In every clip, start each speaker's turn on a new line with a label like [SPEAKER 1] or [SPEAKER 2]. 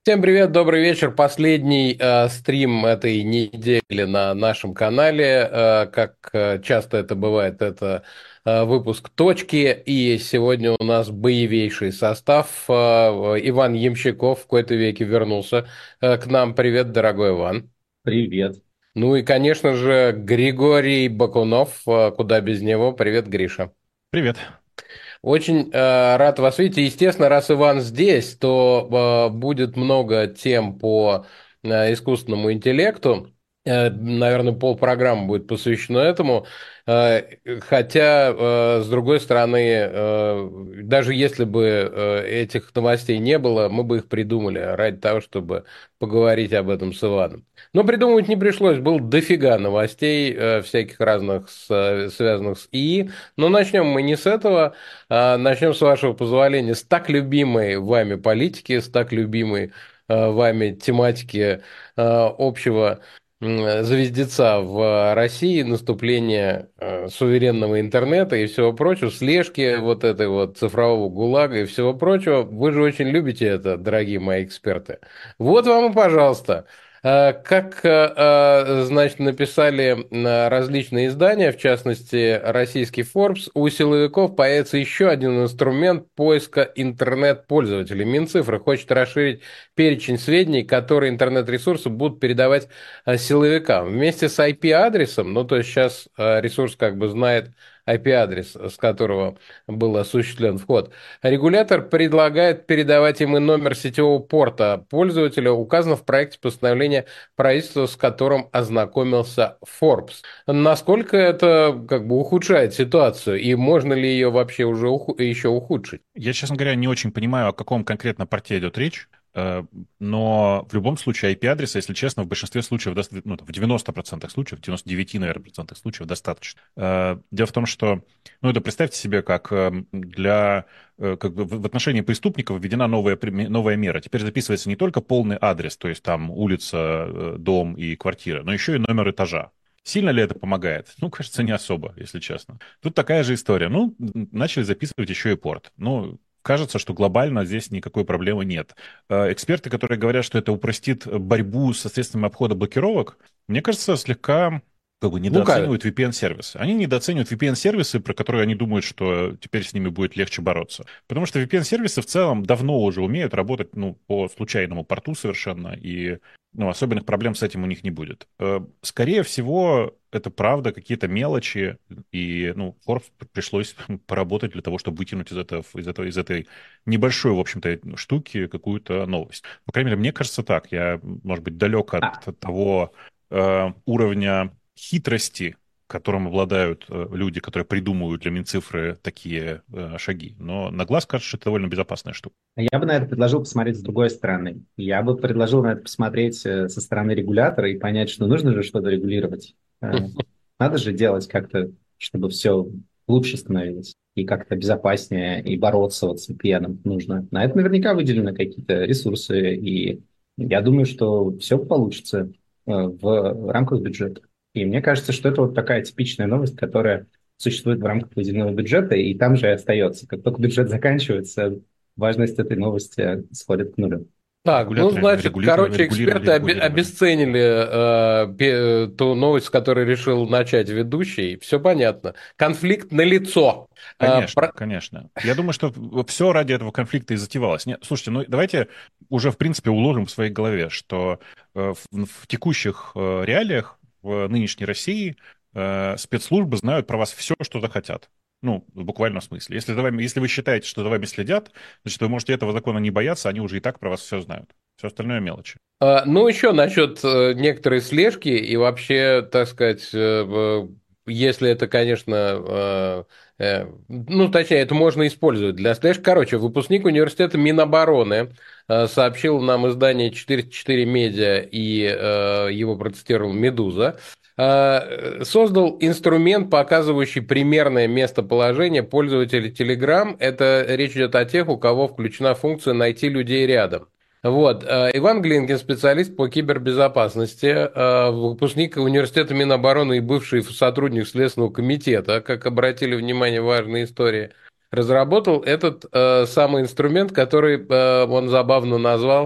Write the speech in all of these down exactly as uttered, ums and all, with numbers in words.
[SPEAKER 1] Всем привет, добрый вечер. Последний э, стрим этой недели на нашем канале. Э, как э, часто это бывает, это э, выпуск «Точки». И сегодня у нас боевейший состав. Э, Иван Ямщиков в кои-то веки вернулся э, к нам. Привет, дорогой Иван.
[SPEAKER 2] Привет.
[SPEAKER 1] Ну и, конечно же, Григорий Бакунов. Э, куда без него. Привет, Гриша.
[SPEAKER 3] Привет.
[SPEAKER 1] Очень э, рад вас видеть. И, естественно, раз Иван здесь, то э, будет много тем по э, искусственному интеллекту. Э, наверное, полпрограммы будет посвящено этому. Э, хотя, э, с другой стороны, э, даже если бы э, этих новостей не было, мы бы их придумали ради того, чтобы поговорить об этом с Иваном. Но придумывать не пришлось. Было дофига новостей э, всяких разных, с- связанных с ИИ. Но начнем мы не с этого. А, Начнем, с вашего позволения, с так любимой вами политики, с так любимой а, вами тематики а, общего м, звездеца в России, наступления а, суверенного интернета и всего прочего, слежки вот этой вот цифрового ГУЛАГа и всего прочего. Вы же очень любите это, дорогие мои эксперты. Вот вам и пожалуйста. Э, Как, э, э, значит, написали э, различные издания, в частности, российский Forbes, у силовиков появится еще один инструмент поиска интернет-пользователей. Минцифры хочет расширить перечень сведений, которые интернет-ресурсы будут передавать э, силовикам. Вместе с ай пи-адресом, ну, то есть сейчас э, ресурс как бы знает ай пи-адрес, с которого был осуществлен вход. Регулятор предлагает передавать им и номер сетевого порта пользователя, указано в проекте постановления правительства, с которым ознакомился Forbes. Насколько это как бы ухудшает ситуацию, и можно ли ее вообще уже уху- еще ухудшить?
[SPEAKER 3] Я, честно говоря, не очень понимаю, о каком конкретно порте идет речь, э, но в любом случае ай пи-адреса, если честно, в большинстве случаев, доста- ну, в девяноста процентах случаев, в девяноста девяти, наверное, процентах случаев достаточно. Э, Дело в том, что, ну, это представьте себе, как э, для, э, как бы в в отношении преступников введена новая, прим- новая мера. Теперь записывается не только полный адрес, то есть там улица, э, дом и квартира, но еще и номер этажа. Сильно ли это помогает? Ну, кажется, не особо, если честно. Тут такая же история. Ну, н- начали записывать еще и порт. Ну, кажется, что глобально здесь никакой проблемы нет. Э, Эксперты, которые говорят, что это упростит борьбу со средствами обхода блокировок, мне кажется, слегка как бы
[SPEAKER 1] Лукавит.
[SPEAKER 3] недооценивают ви пи эн-сервисы. Они недооценивают ви пи эн-сервисы, про которые они думают, что теперь с ними будет легче бороться. Потому что ви пи эн-сервисы в целом давно уже умеют работать, ну, по случайному порту совершенно, и ну, особенных проблем с этим у них не будет. Э, Скорее всего, это правда, какие-то мелочи, и, ну, Forbes пришлось поработать для того, чтобы вытянуть из этого, из этого, из этой небольшой, в общем-то, штуки какую-то новость. По крайней мере, мне кажется так. Я, может быть, далек от
[SPEAKER 2] А,
[SPEAKER 3] того э, уровня хитрости, которым обладают э, люди, которые придумывают для Минцифры такие э, шаги. Но на глаз кажется, что это довольно безопасная штука.
[SPEAKER 2] я бы на это предложил посмотреть с другой стороны. Я бы предложил на это посмотреть э, со стороны регулятора и понять, что нужно же что-то регулировать. Э, Надо же делать как-то, чтобы все лучше становилось и как-то безопаснее, и бороться вот с ви пи эн нужно. На это наверняка выделены какие-то ресурсы, и я думаю, что все получится э, в рамках бюджета. И мне кажется, что это вот такая типичная новость, которая существует в рамках выделенного бюджета, и там же и остается. Как только бюджет заканчивается, важность этой новости сходит к нулю.
[SPEAKER 1] Так, ну,
[SPEAKER 3] Регуляторы
[SPEAKER 1] значит,
[SPEAKER 3] регулировали,
[SPEAKER 1] короче,
[SPEAKER 3] регулировали,
[SPEAKER 1] эксперты оби-
[SPEAKER 3] регулировали.
[SPEAKER 1] обесценили э, пе- ту новость, которую решил начать ведущий. Все понятно. Конфликт налицо. Э,
[SPEAKER 3] Конечно,
[SPEAKER 1] про-
[SPEAKER 3] конечно. Я думаю, что все ради этого конфликта и затевалось. Нет, слушайте, ну давайте уже, в принципе, уложим в своей голове, что э, в, в текущих э, реалиях в нынешней России э, спецслужбы знают про вас все, что захотят. Ну, в буквальном смысле. Если, за вами, если вы считаете, что за вами следят, значит, вы можете этого закона не бояться, они уже и так про вас все знают. Все остальное мелочи.
[SPEAKER 1] А, Ну, еще насчет э, некоторой слежки и вообще, так сказать, э, э, если это, конечно, э, э, ну, точнее, это можно использовать для слежки. Короче, выпускник университета Минобороны э, сообщил нам издание четыреста четыре медиа и э, его процитировал «Медуза», э, создал инструмент, показывающий примерное местоположение пользователей Telegram. Это речь идет о тех, у кого включена функция «найти людей рядом». Вот. э, Иван Глинкин, специалист по кибербезопасности, э, выпускник университета Минобороны и бывший сотрудник Следственного комитета, как обратили внимание, важная история, разработал этот э, самый инструмент, который э, он забавно назвал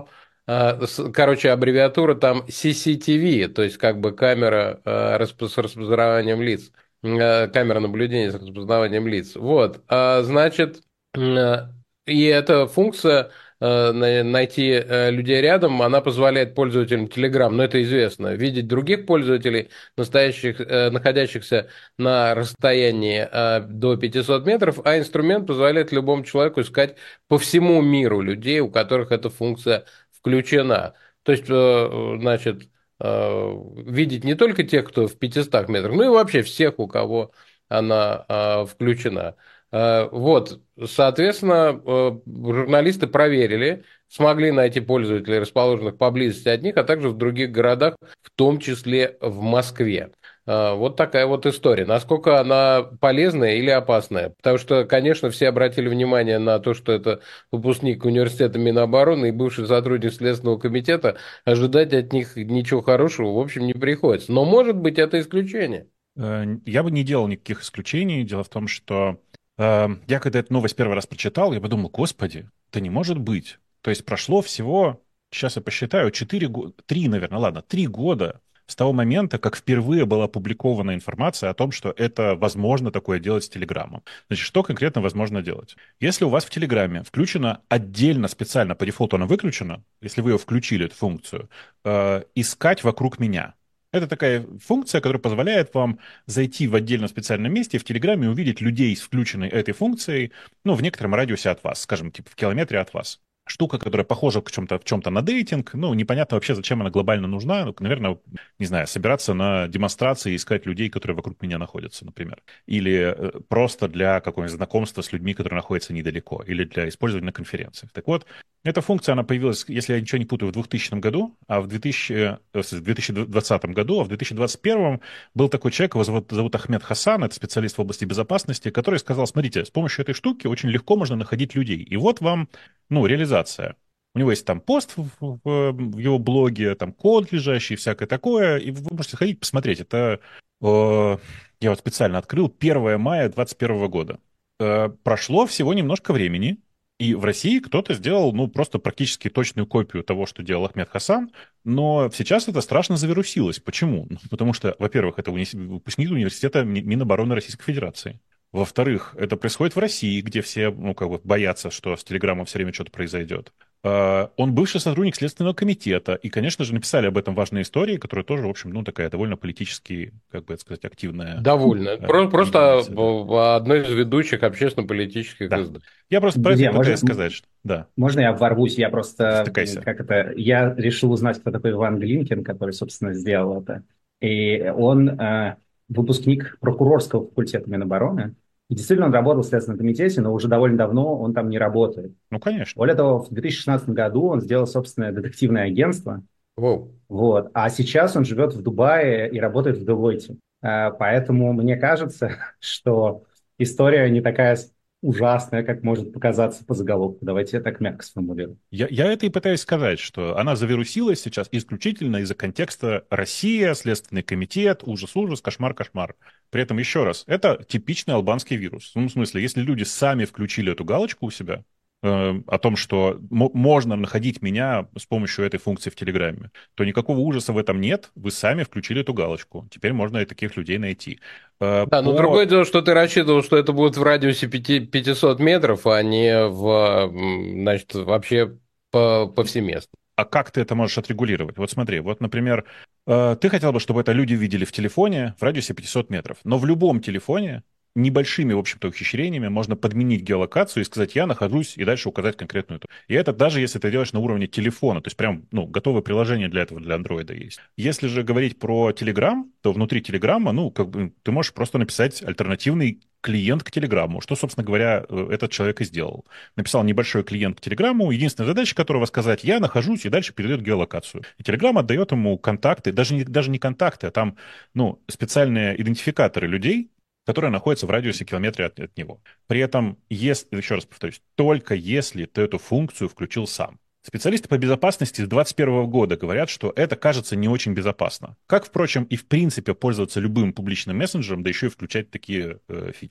[SPEAKER 1] А, с- Короче, аббревиатура там си си ти ви, то есть как бы камера э, распо- с распознаванием лиц, Э, камера наблюдения с распознаванием лиц. Вот, А, значит, э, и эта функция э, на- найти э, людей рядом, она позволяет пользователям Telegram, но это известно, видеть других пользователей, настоящих, э, находящихся на расстоянии э, до пятисот метров, а инструмент позволяет любому человеку искать по всему миру людей, у которых эта функция включена. То есть, э, значит, э, видеть не только тех, кто в пятистах метрах, но и вообще всех, у кого она э, включена. Э, Вот, соответственно, э, журналисты проверили, смогли найти пользователей, расположенных поблизости от них, а также в других городах, в том числе в Москве. А, Вот такая вот история. Насколько она полезная или опасная? Потому что, конечно, все обратили внимание на то, что это выпускник университета Минобороны и бывший сотрудник Следственного комитета. Ожидать от них ничего хорошего, в общем, не приходится. Но, может быть, это исключение.
[SPEAKER 3] Э, Я бы не делал никаких исключений. Дело в том, что э, я когда эту новость первый раз прочитал, я подумал, господи, это не может быть. То есть прошло всего, сейчас я посчитаю, четыре года, три, наверное, ладно, три года с того момента, как впервые была опубликована информация о том, что это возможно такое делать с Телеграмом. Значит, что конкретно возможно делать? Если у вас в Телеграме включено отдельно, специально, по дефолту она выключена, если вы ее включили, эту функцию, э, искать вокруг меня. Это такая функция, которая позволяет вам зайти в отдельном специальном месте в Телеграме и увидеть людей с включенной этой функцией, ну, в некотором радиусе от вас, скажем, типа в километре от вас. Штука, которая похожа в чем-то, в чем-то на дейтинг, ну, непонятно вообще, зачем она глобально нужна. Ну, наверное, не знаю, собираться на демонстрации и искать людей, которые вокруг меня находятся, например. Или э, просто для какого-нибудь знакомства с людьми, которые находятся недалеко, или для использования на конференциях. Так вот, эта функция, она появилась, если я ничего не путаю, в двухтысячном году, а в двухтысячном, э, в две тысячи двадцатом году, а в две тысячи двадцать первом был такой человек, его зовут, зовут Ахмед Хасан, это специалист в области безопасности, который сказал, смотрите, с помощью этой штуки очень легко можно находить людей. И вот вам, ну, реализация. У него есть там пост в, в- в его блоге, там код лежащий, всякое такое, и вы можете сходить посмотреть. Это э, я вот специально открыл первое мая двадцать первого года. Э, прошло всего немножко времени, и в России кто-то сделал, ну, просто практически точную копию того, что делал Ахмед Хасан, но сейчас это страшно завирусилось. Почему? Ну, потому что, во-первых, это уни- выпускник университета Ми- Минобороны Российской Федерации. Во-вторых, это происходит в России, где все, ну, как бы боятся, что с Телеграмом все время что-то произойдет. Э, Он бывший сотрудник Следственного комитета, и, конечно же, написали об этом важные истории, которые тоже, в общем, ну, такая довольно политически, как бы это сказать, активная
[SPEAKER 1] Довольно.
[SPEAKER 3] э,
[SPEAKER 1] Про- Просто
[SPEAKER 3] единица, да.
[SPEAKER 1] э, одно из ведущих общественно-политических
[SPEAKER 3] Да.
[SPEAKER 1] изданий.
[SPEAKER 3] Я просто про это
[SPEAKER 2] Друзья,
[SPEAKER 3] пытаюсь
[SPEAKER 2] можно,
[SPEAKER 3] сказать, что... Да,
[SPEAKER 2] можно я ворвусь? Я просто, м,
[SPEAKER 3] втыкайся.
[SPEAKER 2] как это, я решил узнать, кто такой Иван Глинкин, который, собственно, сделал это. И он э, выпускник прокурорского факультета Минобороны. И действительно, он работал в Следственном комитете, но уже довольно давно он там не работает.
[SPEAKER 3] Ну, конечно.
[SPEAKER 2] Более того, в две тысячи шестнадцатом году он сделал собственное детективное агентство.
[SPEAKER 1] Воу.
[SPEAKER 2] Вот. А сейчас он живет в Дубае и работает в Deloitte. Э, Поэтому мне кажется, что история не такая ужасная, как может показаться по заголовку. Давайте я так мягко сформулирую.
[SPEAKER 3] Я, я это и пытаюсь сказать, что она завирусилась сейчас исключительно из-за контекста Россия, Следственный комитет, ужас-ужас, кошмар-кошмар. При этом, еще раз, это типичный албанский вирус. Ну, в смысле, если люди сами включили эту галочку у себя, э, о том, что мо- можно находить меня с помощью этой функции в Телеграме, то никакого ужаса в этом нет, вы сами включили эту галочку. Теперь можно и таких людей найти. Э,
[SPEAKER 1] Да, но
[SPEAKER 3] по
[SPEAKER 1] другое дело, что ты рассчитывал, что это будет в радиусе пяти пятисот метров, а не в, м, значит, вообще по, повсеместно.
[SPEAKER 3] А как ты это можешь отрегулировать? Вот смотри, вот, например, э, ты хотел бы, чтобы это люди видели в телефоне в радиусе пятисот метров, но в любом телефоне небольшими, в общем-то, ухищрениями можно подменить геолокацию и сказать, я нахожусь, и дальше указать конкретную. эту. И это даже если ты делаешь на уровне телефона, то есть прям, ну, готовое приложение для этого, для андроида есть. Если же говорить про Telegram, то внутри Телеграма, ну, как бы ты можешь просто написать альтернативный клиент к Телеграмму, что, собственно говоря, э, этот человек и сделал. Написал небольшой клиент к Телеграмму, единственная задача которого сказать, я нахожусь, и дальше передает геолокацию. И Телеграм отдает ему контакты, даже не, даже не контакты, а там, ну, специальные идентификаторы людей, которые находятся в радиусе километра от, от него. При этом, если, еще раз повторюсь, только если ты эту функцию включил сам. Специалисты по безопасности с двадцать первого года говорят, что это кажется не очень безопасно. Как, впрочем, и в принципе пользоваться любым публичным мессенджером, да еще и включать такие э, фичи.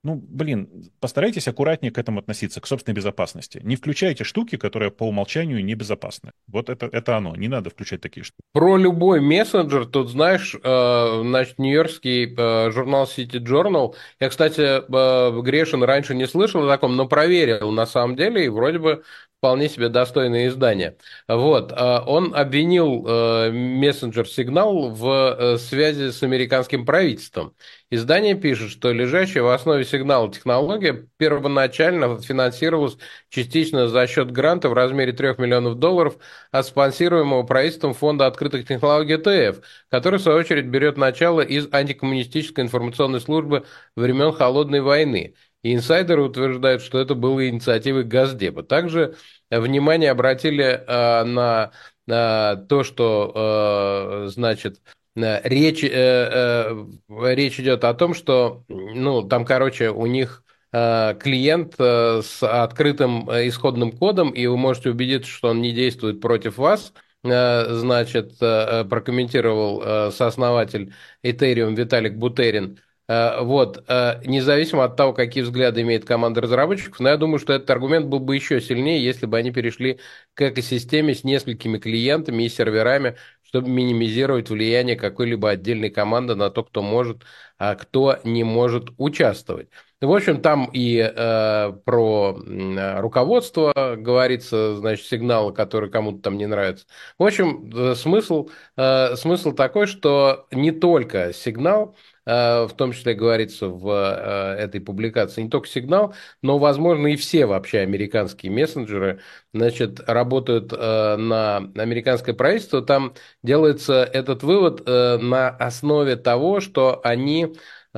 [SPEAKER 3] Ну, блин, постарайтесь аккуратнее к этому относиться, к собственной безопасности. Не включайте штуки, которые по умолчанию небезопасны. Вот это, это оно. Не надо включать такие штуки.
[SPEAKER 1] Про любой мессенджер, тут знаешь, э, значит, нью-йоркский э, журнал City Journal, я, кстати, э, грешен, раньше не слышал о таком, но проверил на самом деле, и вроде бы вполне себе достойное издание. Вот, э, он обвинил э, мессенджер Signal в э, связи с американским правительством. Издание пишет, что лежащая в основе сигнала технология первоначально финансировалась частично за счет гранта в размере трех миллионов долларов от спонсируемого правительством фонда открытых технологий и ти эф, который, в свою очередь, берет начало из антикоммунистической информационной службы времен Холодной войны. И инсайдеры утверждают, что это было инициативой Госдепа. Также э, внимание обратили э, на, на то, что, э, значит, э, речь, э, э, речь идет о том, что, ну, там, короче, у них э, клиент э, с открытым э, исходным кодом, и вы можете убедиться, что он не действует против вас, э, значит, э, прокомментировал э, сооснователь Ethereum Виталик Бутерин. Э, Вот, э, независимо от того, какие взгляды имеет команда разработчиков, но я думаю, что этот аргумент был бы еще сильнее, если бы они перешли к экосистеме с несколькими клиентами и серверами, чтобы минимизировать влияние какой-либо отдельной команды на то, кто может, а кто не может участвовать. В общем, там и э, про м, руководство говорится, значит, сигналы, которые кому-то там не нравятся. В общем, э, смысл, э, смысл такой, что не только сигнал, э, в том числе говорится в э, этой публикации, не только сигнал, но, возможно, и все вообще американские мессенджеры, значит, работают э, на американское правительство. Там делается этот вывод э, на основе того, что они э,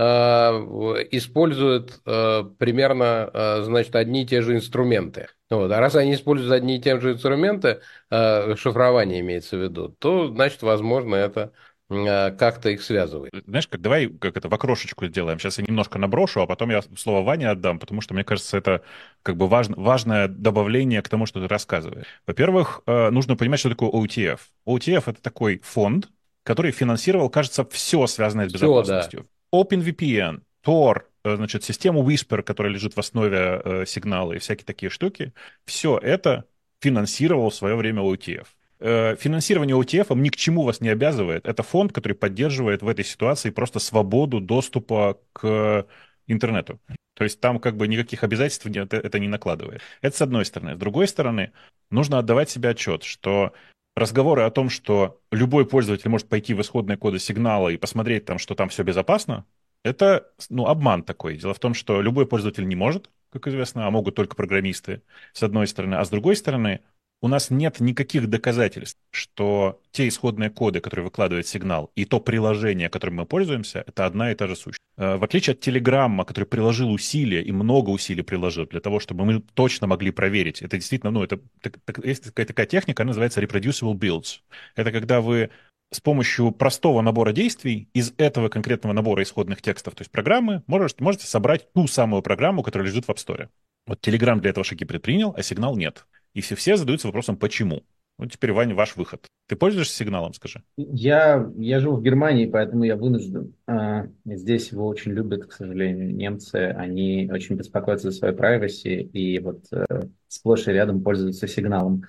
[SPEAKER 1] используют э, примерно, э, значит, одни и те же инструменты. Вот. А раз они используют одни и те же инструменты, э, шифрование имеется в виду, то, значит, возможно, это э, как-то их связывает.
[SPEAKER 3] Знаешь, как давай как это в окрошечку сделаем. Сейчас я немножко наброшу, а потом я слово Ване отдам, потому что, мне кажется, это как бы важно, важное добавление к тому, что ты рассказываешь. Во-первых, э, нужно понимать, что такое о ти эф. о ти эф — это такой фонд, который финансировал, кажется, все связанное с
[SPEAKER 1] Все, да.
[SPEAKER 3] безопасностью. OpenVPN, Tor, э, значит, систему Whisper, которая лежит в основе э, сигнала и всякие такие штуки. Все это финансировал в свое время о ти эф. Э, Финансирование о ти эф ни к чему вас не обязывает. Это фонд, который поддерживает в этой ситуации просто свободу доступа к интернету. То есть там как бы никаких обязательств не- это это не накладывает. Это с одной стороны. С другой стороны, нужно отдавать себе отчет, что разговоры о том, что любой пользователь может пойти в исходные коды сигнала и посмотреть там, что там все безопасно, это, ну, обман такой. Дело в том, что любой пользователь не может, как известно, а могут только программисты, с одной стороны. А с другой стороны, у нас нет никаких доказательств, что те исходные коды, которые выкладывает сигнал, и то приложение, которым мы пользуемся, это одна и та же сущность. Э, В отличие от Телеграмма, который приложил усилия, и много усилий приложил для того, чтобы мы точно могли проверить. Это действительно, ну, это так- так- есть такая, такая техника, она называется reproducible builds. Это когда вы с помощью простого набора действий из этого конкретного набора исходных текстов, то есть программы, можете, можете собрать ту самую программу, которая лежит в App Store. Вот Telegram для этого шаги предпринял, а сигнал нет. И все, все задаются вопросом, почему. Ну, теперь, Ваня, ваш выход. Ты пользуешься сигналом, скажи?
[SPEAKER 2] Я, я живу в Германии, поэтому я вынужден. А, здесь его очень любят, к сожалению, немцы. Они очень беспокоятся за свою privacy и вот э, сплошь и рядом пользуются сигналом.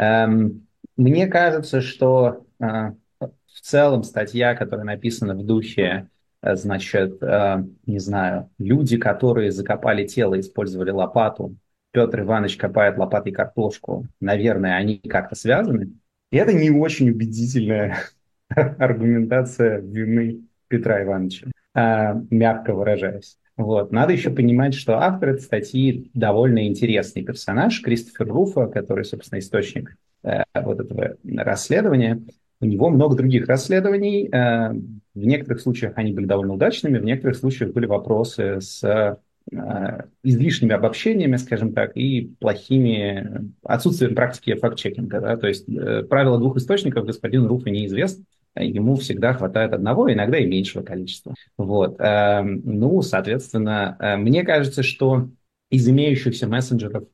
[SPEAKER 2] Эм, мне кажется, что э, в целом статья, которая написана в духе, э, значит, э, не знаю, люди, которые закопали тело, использовали лопату, Петр Иванович копает лопатой картошку, наверное, они как-то связаны. И это не очень убедительная аргументация вины Петра Ивановича, а, мягко выражаясь. Вот. Надо еще понимать, что автор этой статьи довольно интересный персонаж, Кристофер Руффо, который, собственно, источник э, вот этого расследования. У него много других расследований. Э, в некоторых случаях они были довольно удачными, в некоторых случаях были вопросы с э, излишними обобщениями, скажем так, и плохими отсутствием практики факт-чекинга. Да? То есть э, правило двух источников господину Руффо неизвестно. Ему всегда хватает одного, иногда и меньшего количества. Вот. Эм, Ну, соответственно, э, мне кажется, что из имеющихся мессенджеров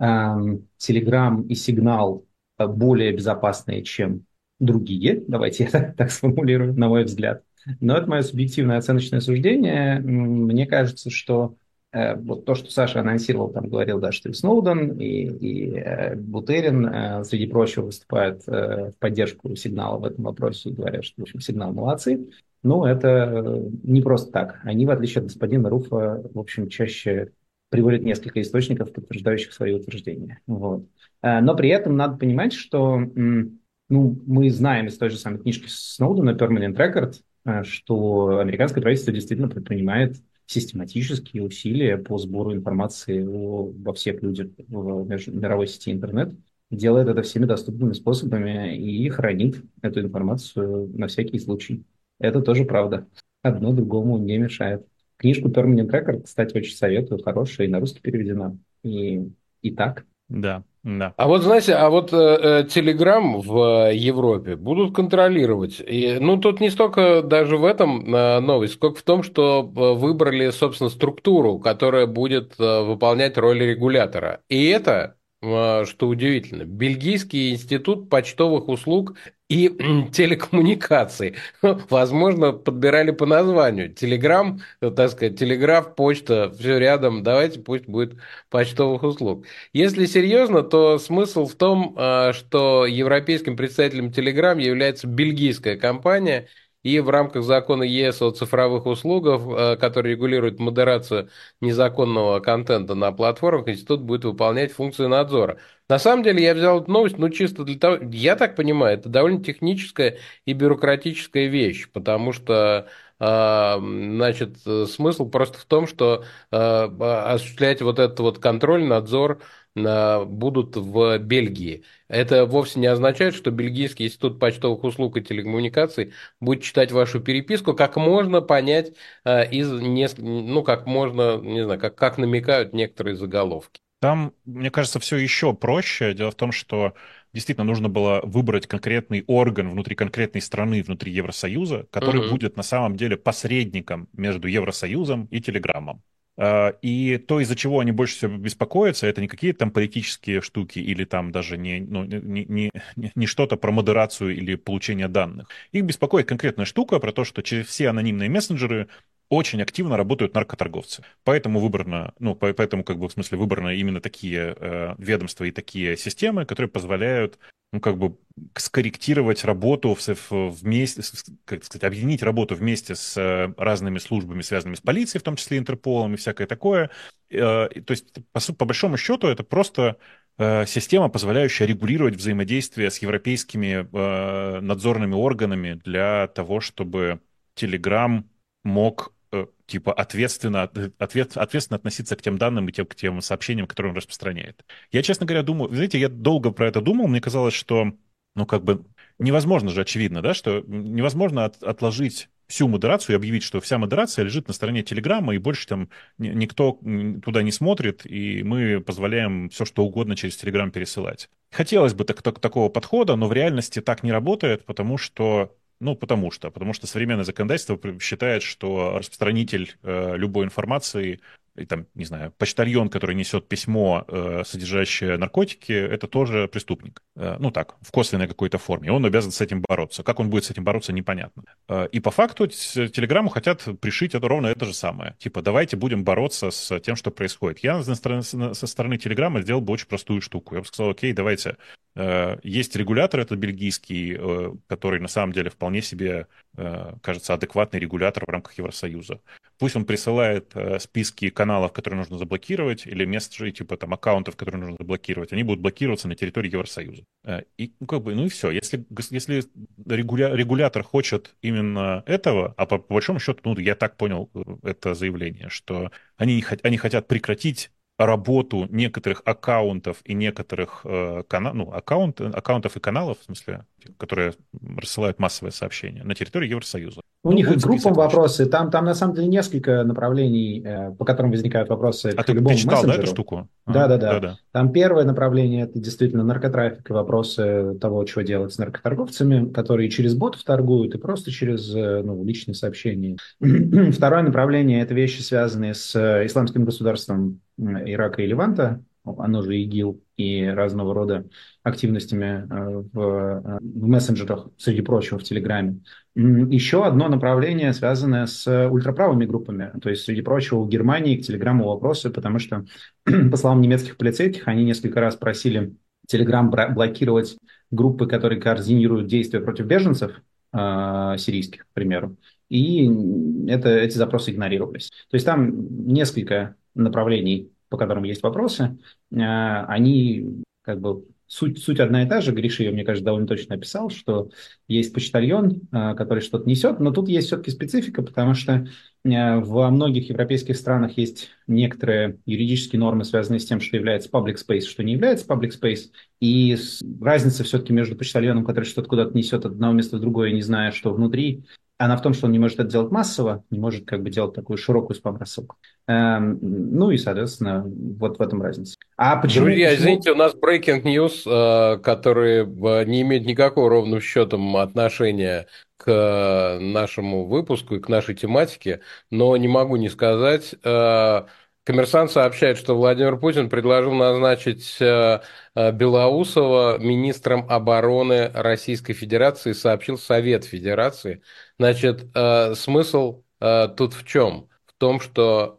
[SPEAKER 2] эм, Telegram и Signal э, более безопасные, чем другие. Давайте я так, так сформулирую, на мой взгляд. Но это мое субъективное оценочное суждение. М, Мне кажется, что э, вот то, что Саша анонсировал, там говорил, да, что и Сноуден, и, и э, Бутерин, э, среди прочего, выступают э, в поддержку Сигнала в этом вопросе и говорят, что, в общем, Сигнал молодцы. Но это э, не просто так. Они, в отличие от господина Руфа, в общем, чаще приводят несколько источников, подтверждающих свои утверждения. Вот. Э, Но при этом надо понимать, что м, ну, мы знаем из той же самой книжки Сноудена Permanent Record, э, что американское правительство действительно предпринимает систематические усилия по сбору информации о, во всех людях в меж- мировой сети интернет, делает это всеми доступными способами и хранит эту информацию на всякий случай. Это тоже правда. Одно другому не мешает. Книжку Permanent Record, кстати, очень советую, хорошая, и на русский переведена. И, и так.
[SPEAKER 3] Да, да.
[SPEAKER 1] А вот, знаете, а вот Телеграм в э, Европе будут контролировать. И, ну, тут не столько даже в этом э, новость, сколько в том, что э, выбрали, собственно, структуру, которая будет э, выполнять роль регулятора. И это, э, что удивительно, Бельгийский институт почтовых услуг и м, телекоммуникаций. Возможно, подбирали по названию. Телеграм, э, так сказать, телеграф, почта, все рядом. Давайте пусть будет почтовых услуг. Если серьезно, то смысл в том, а, что европейским представителем Telegram является бельгийская компания, и в рамках закона ЕС о цифровых услугах, а, который регулирует модерацию незаконного контента на платформах, институт будет выполнять функции надзора. На самом деле я взял эту новость, ну, чисто для того, я так понимаю, это довольно техническая и бюрократическая вещь, потому что а, значит, смысл просто в том, что а, осуществлять вот этот вот контроль, надзор а, будут в Бельгии. Это вовсе не означает, что Бельгийский институт почтовых услуг и телекоммуникаций будет читать вашу переписку, как можно понять а, из неск- ну, как можно, не знаю, как, как намекают некоторые заголовки.
[SPEAKER 3] Там, мне кажется, все еще проще. Дело в том, что действительно нужно было выбрать конкретный орган внутри конкретной страны, внутри Евросоюза, который
[SPEAKER 1] Мгм.
[SPEAKER 3] будет на самом деле посредником между Евросоюзом и Телеграмом. А, И то, из-за чего они больше всего беспокоятся, это не какие-то там политические штуки или там даже не, ну, не, не, не не что-то про модерацию или получение данных. Их беспокоит конкретная штука про то, что через все анонимные мессенджеры очень активно работают наркоторговцы. Поэтому выбрано, ну, по- поэтому, как бы, в смысле, выбраны именно такие э, ведомства и такие системы, которые позволяют, ну, как бы, скорректировать работу в, в- вместе, с- как сказать, объединить работу вместе с э, разными службами, связанными с полицией, в том числе Интерполом и всякое такое. Э, и, то есть, по, су- по большому счету, это просто э, система, позволяющая регулировать взаимодействие с европейскими э, надзорными органами для того, чтобы Telegram мог э, типа ответственно, от- ответ, ответственно относиться к тем данным и тем, к тем сообщениям, которые он распространяет. Я, честно говоря, думаю, знаете, я долго про это думал, мне казалось, что, ну, как бы, невозможно же, очевидно, да, что невозможно от- отложить всю модерацию и объявить, что вся модерация лежит на стороне Телеграма, и больше там ни- никто м, туда не смотрит, и мы позволяем все, что угодно через Телеграм пересылать. Хотелось бы так, так- такого подхода, но в реальности так не работает, потому что ну, потому что. Потому что современное законодательство при- считает, что распространитель э, любой информации, и там, не знаю, почтальон, который несет письмо, э, содержащее наркотики, это тоже преступник. Э, ну так, в косвенной какой-то форме. И он обязан с этим бороться. Как он будет с этим бороться, непонятно. Э, и по факту с- Телеграмму хотят пришить это ровно это же самое. Типа, давайте будем бороться с тем, что происходит. Я на стороне- со стороны Телеграма сделал бы очень простую штуку. Я бы сказал, окей, давайте. Э, Есть регулятор, это бельгийский, э, который на самом деле вполне себе, э, кажется, адекватный регулятор в рамках Евросоюза. Пусть он присылает э, списки каналов, которые нужно заблокировать, или месседжей, типа там аккаунтов, которые нужно заблокировать, они будут блокироваться на территории Евросоюза. Э, И, ну, как бы, ну и все. Если, гос- если регуля- регулятор хочет именно этого, а по, по большому счету, ну, я так понял э, это заявление, что они, не хот- они хотят прекратить работу некоторых аккаунтов и некоторых э, кана- ну, аккаунт, аккаунтов и каналов, в смысле, которые рассылают массовые сообщения на территории Евросоюза.
[SPEAKER 2] У
[SPEAKER 3] Ну,
[SPEAKER 2] них и
[SPEAKER 3] будет
[SPEAKER 2] группам
[SPEAKER 3] список, значит.
[SPEAKER 2] вопросы. Там, там на самом деле несколько направлений, э, по которым возникают вопросы
[SPEAKER 3] А
[SPEAKER 2] к
[SPEAKER 3] ты, ты
[SPEAKER 2] любому
[SPEAKER 3] читал, да, эту
[SPEAKER 2] мессенджеру.
[SPEAKER 3] штуку? Ага,
[SPEAKER 2] Да-да-да.
[SPEAKER 3] да-да.
[SPEAKER 2] Там первое направление– это действительно наркотрафик и вопросы того, что делать с наркоторговцами, которые через ботов торгуют и просто через э, ну, личные сообщения. Второе направление– это вещи, связанные с э, исламским государством м, Ирака и Леванта. оно же ИГИЛ, и разного рода активностями э, в, э, в мессенджерах, среди прочего, в Телеграме. М, Еще одно направление, связанное с ультраправыми группами. То есть, среди прочего, в Германии к Телеграму вопросы, потому что, по словам немецких полицейских, они несколько раз просили Телеграм блокировать группы, которые координируют действия против беженцев э, сирийских, к примеру. И это, эти запросы игнорировались. То есть там несколько направлений, по которым есть вопросы. Э, они как бы суть, суть одна и та же. Гриша ее, мне кажется, довольно точно описал, что есть почтальон, э, который что-то несет, но тут есть все-таки специфика, потому что э, во многих европейских странах есть некоторые юридические нормы, связанные с тем, что является public space, что не является public space. И разница все-таки между почтальоном, который что-то куда-то несет от одного места в другое, не зная, что внутри, она в том, что он не может это делать массово, не может как бы делать такую широкую спам-рассылку. Эм, ну и, соответственно, вот в этом разница. А почему,
[SPEAKER 1] Друзья,
[SPEAKER 2] почему...
[SPEAKER 1] извините, у нас breaking news, э, который э, не имеет никакого ровным счетом отношения к э, нашему выпуску и к нашей тематике, но не могу не сказать. Э, Коммерсант сообщает, что Владимир Путин предложил назначить э, э, Белоусова министром обороны Российской Федерации, сообщил Совет Федерации. Значит, э, смысл э, тут в чем? В том, что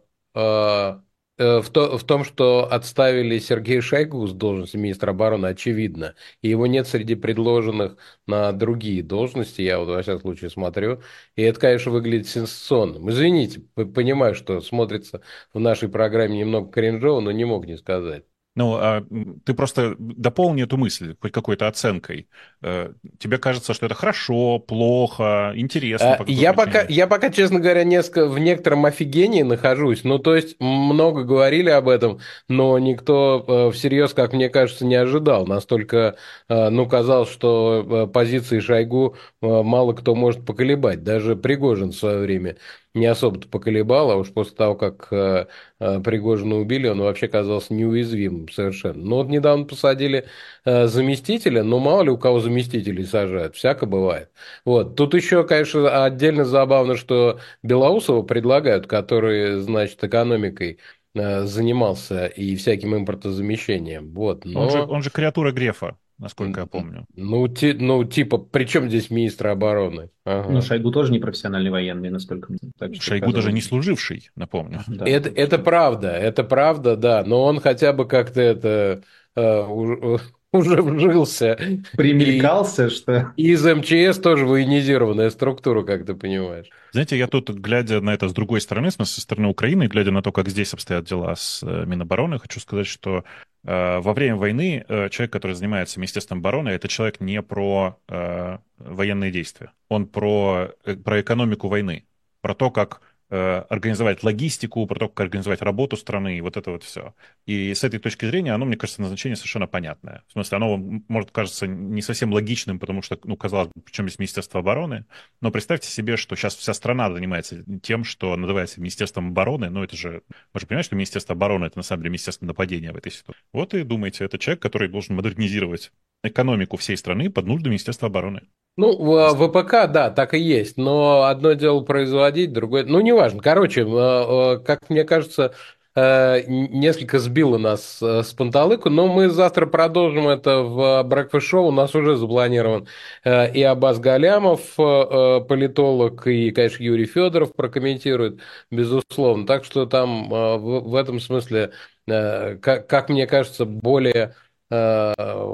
[SPEAKER 1] э, Э, В, то, в том, что отставили Сергея Шойгу с должности министра обороны, очевидно, и его нет среди предложенных на другие должности, я вот во всяком случае смотрю, и это, конечно, выглядит сенсационным. Извините, п- понимаю, что смотрится в нашей программе немного кринжово, но не мог не сказать.
[SPEAKER 3] Ну, а м, ты просто дополни эту мысль хоть какой-то оценкой. Э, Тебе кажется, что это хорошо, плохо, интересно,
[SPEAKER 1] А,
[SPEAKER 3] по какой
[SPEAKER 1] Я пока,
[SPEAKER 3] причине?
[SPEAKER 1] я пока, честно говоря, несколько, в некотором офигении нахожусь. Ну, то есть, много говорили об этом, но никто э, всерьез, как мне кажется, не ожидал. Настолько, э, ну, казалось, что э, позиции Шойгу э, мало кто может поколебать. Даже Пригожин в свое время не особо-то поколебал, а уж после того, как э, э, Пригожина убили, он вообще казался неуязвимым совершенно. Но вот недавно посадили э, заместителя, но мало ли у кого заместителей сажают, всяко бывает. Вот. Тут еще, конечно, отдельно забавно, что Белоусова предлагают, который, значит, экономикой э, занимался и всяким импортозамещением. Вот.
[SPEAKER 3] Он же,
[SPEAKER 1] Но,
[SPEAKER 3] он же креатура Грефа, насколько я
[SPEAKER 1] м, м,
[SPEAKER 3] помню.
[SPEAKER 1] ну, ти- ну, типа, при чем здесь министр обороны?
[SPEAKER 2] Ну,
[SPEAKER 1] Ага.
[SPEAKER 2] Шойгу тоже не профессиональный военный, насколько мне. Так что,
[SPEAKER 3] Шойгу даже
[SPEAKER 2] казалось
[SPEAKER 3] не
[SPEAKER 2] бы,
[SPEAKER 3] служивший, напомню.
[SPEAKER 2] да,
[SPEAKER 1] Это,
[SPEAKER 2] так
[SPEAKER 1] это
[SPEAKER 2] что...
[SPEAKER 1] правда, это правда, да. Но он хотя бы как-то это э, уж- уже вжился. И,
[SPEAKER 2] Примелькался, что...
[SPEAKER 1] и из эм че эс тоже военизированная структура, как ты понимаешь.
[SPEAKER 3] Знаете, я тут, глядя на это с другой стороны, в смысле, со стороны Украины, глядя на то, как здесь обстоят дела с э, Минобороны, хочу сказать, что э, во время войны э, человек, который занимается Министерством обороны, это человек не про э, военные действия. Он про, э, про экономику войны, про то, как э, организовать логистику, про то, как организовать работу страны, и вот это вот все. И с этой точки зрения оно, мне кажется, назначение совершенно понятное. В смысле, оно м- может кажется не совсем логичным, потому что, ну, казалось бы, причем здесь Министерство обороны, но представьте себе, что сейчас вся страна занимается тем, что называется Министерством обороны. Ну, это же... Вы же понимаете, что Министерство обороны — это на самом деле Министерство нападения в этой ситуации. Вот и думаете, это человек, который должен модернизировать экономику всей страны под нужды Министерства обороны.
[SPEAKER 1] Ну, в вэ пэ ка, да, так и есть, но одно дело производить, другое... Ну, неважно. Короче, э, э, как мне кажется, э, несколько сбило нас э, с панталыку, но мы завтра продолжим это в Breakfast Show. У нас уже запланирован э, и Аббас Галямов, э, э, политолог, и, конечно, Юрий Федоров прокомментирует, безусловно. Так что там э, в в этом смысле, э, как как мне кажется, более... э,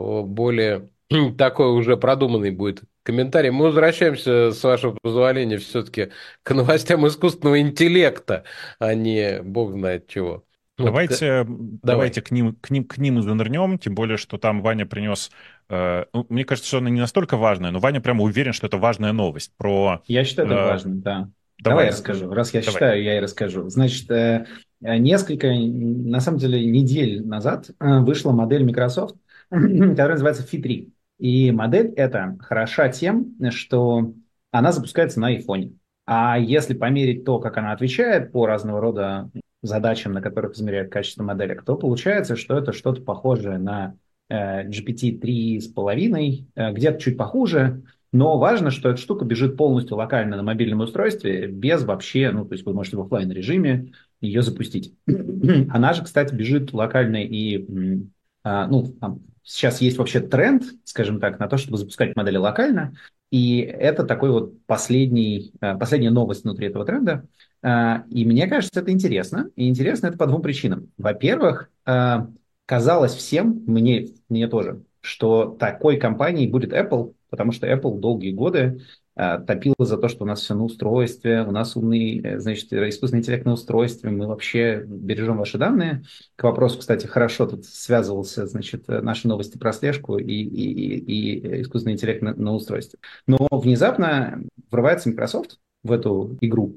[SPEAKER 1] более такой уже продуманный будет комментарий. Мы возвращаемся, с вашего позволения, все-таки к новостям искусственного интеллекта, а не бог знает чего. Вот, к-
[SPEAKER 3] Давайте,
[SPEAKER 1] давай.
[SPEAKER 3] давайте к ним, к ним, к ним и занырнем, тем более, что там Ваня принес... э, ну, мне кажется, что она не настолько важная, но Ваня прямо уверен, что это важная новость про...
[SPEAKER 2] Я считаю это
[SPEAKER 3] э,
[SPEAKER 2] важным, да. Давай я
[SPEAKER 3] давай,
[SPEAKER 2] расскажу. Раз я
[SPEAKER 3] давай.
[SPEAKER 2] считаю, я и расскажу. Значит, э, э, несколько, на самом деле, недель назад э, вышла модель Microsoft, которая называется эф три. И модель эта хороша тем, что она запускается на айфоне. А если померить то, как она отвечает по разного рода задачам, на которых измеряют качество моделек, то получается, что это что-то похожее на э, джи пи ти три с половиной, э, где-то чуть похуже, Но важно, что эта штука бежит полностью локально на мобильном устройстве, без вообще, ну, то есть вы можете в оффлайн режиме ее запустить. Она же, кстати, бежит локально и, м, а, ну, там сейчас есть вообще тренд, скажем так, на то, чтобы запускать модели локально. И это такой вот последний, а, последняя новость внутри этого тренда. А, И мне кажется, это интересно. И интересно это по двум причинам. Во-первых, а, казалось всем, мне, мне тоже, что такой компанией будет Apple, потому что Apple долгие годы а, топила за то, что у нас все на устройстве, у нас умный, э, значит, искусственный интеллект на устройстве, мы вообще бережем ваши данные. К вопросу, кстати, хорошо тут связывался, значит, э, наши новости про слежку и, и, и, и искусственный интеллект на, на устройстве. Но внезапно врывается Microsoft в эту игру.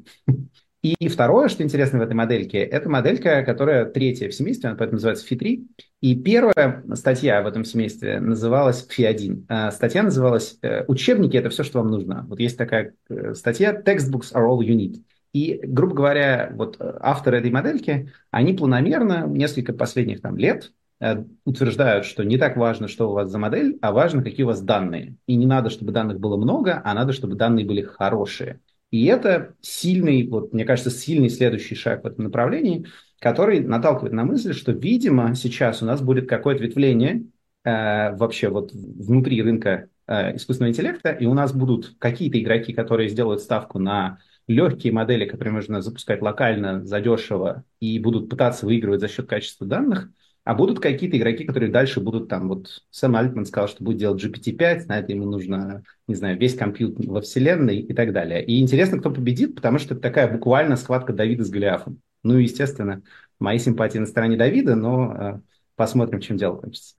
[SPEAKER 2] И второе, что интересно в этой модельке, это моделька, которая третья в семействе, она поэтому называется эф три. И первая статья в этом семействе называлась эф один. А статья называлась э, «Учебники – это все, что вам нужно». Вот есть такая э, статья «Textbooks are all you need». И, грубо говоря, вот э, авторы этой модельки, они планомерно несколько последних там лет э, утверждают, что не так важно, что у вас за модель, а важно, какие у вас данные. И не надо, чтобы данных было много, а надо, чтобы данные были хорошие. И это сильный, вот, мне кажется, сильный следующий шаг в этом направлении, который наталкивает на мысль, что, видимо, сейчас у нас будет какое-то ветвление э, вообще вот внутри рынка э, искусственного интеллекта, и у нас будут какие-то игроки, которые сделают ставку на легкие модели, которые можно запускать локально, задешево, и будут пытаться выигрывать за счет качества данных, а будут какие-то игроки, которые дальше будут там, вот Сэм Альтман сказал, что будет делать джи пи ти пять, на это ему нужно, не знаю, весь компьютер во вселенной и так далее. И интересно, кто победит, потому что это такая буквально схватка Давида с Голиафом. Ну и, естественно, мои симпатии на стороне Давида, но э, посмотрим, чем дело кончится.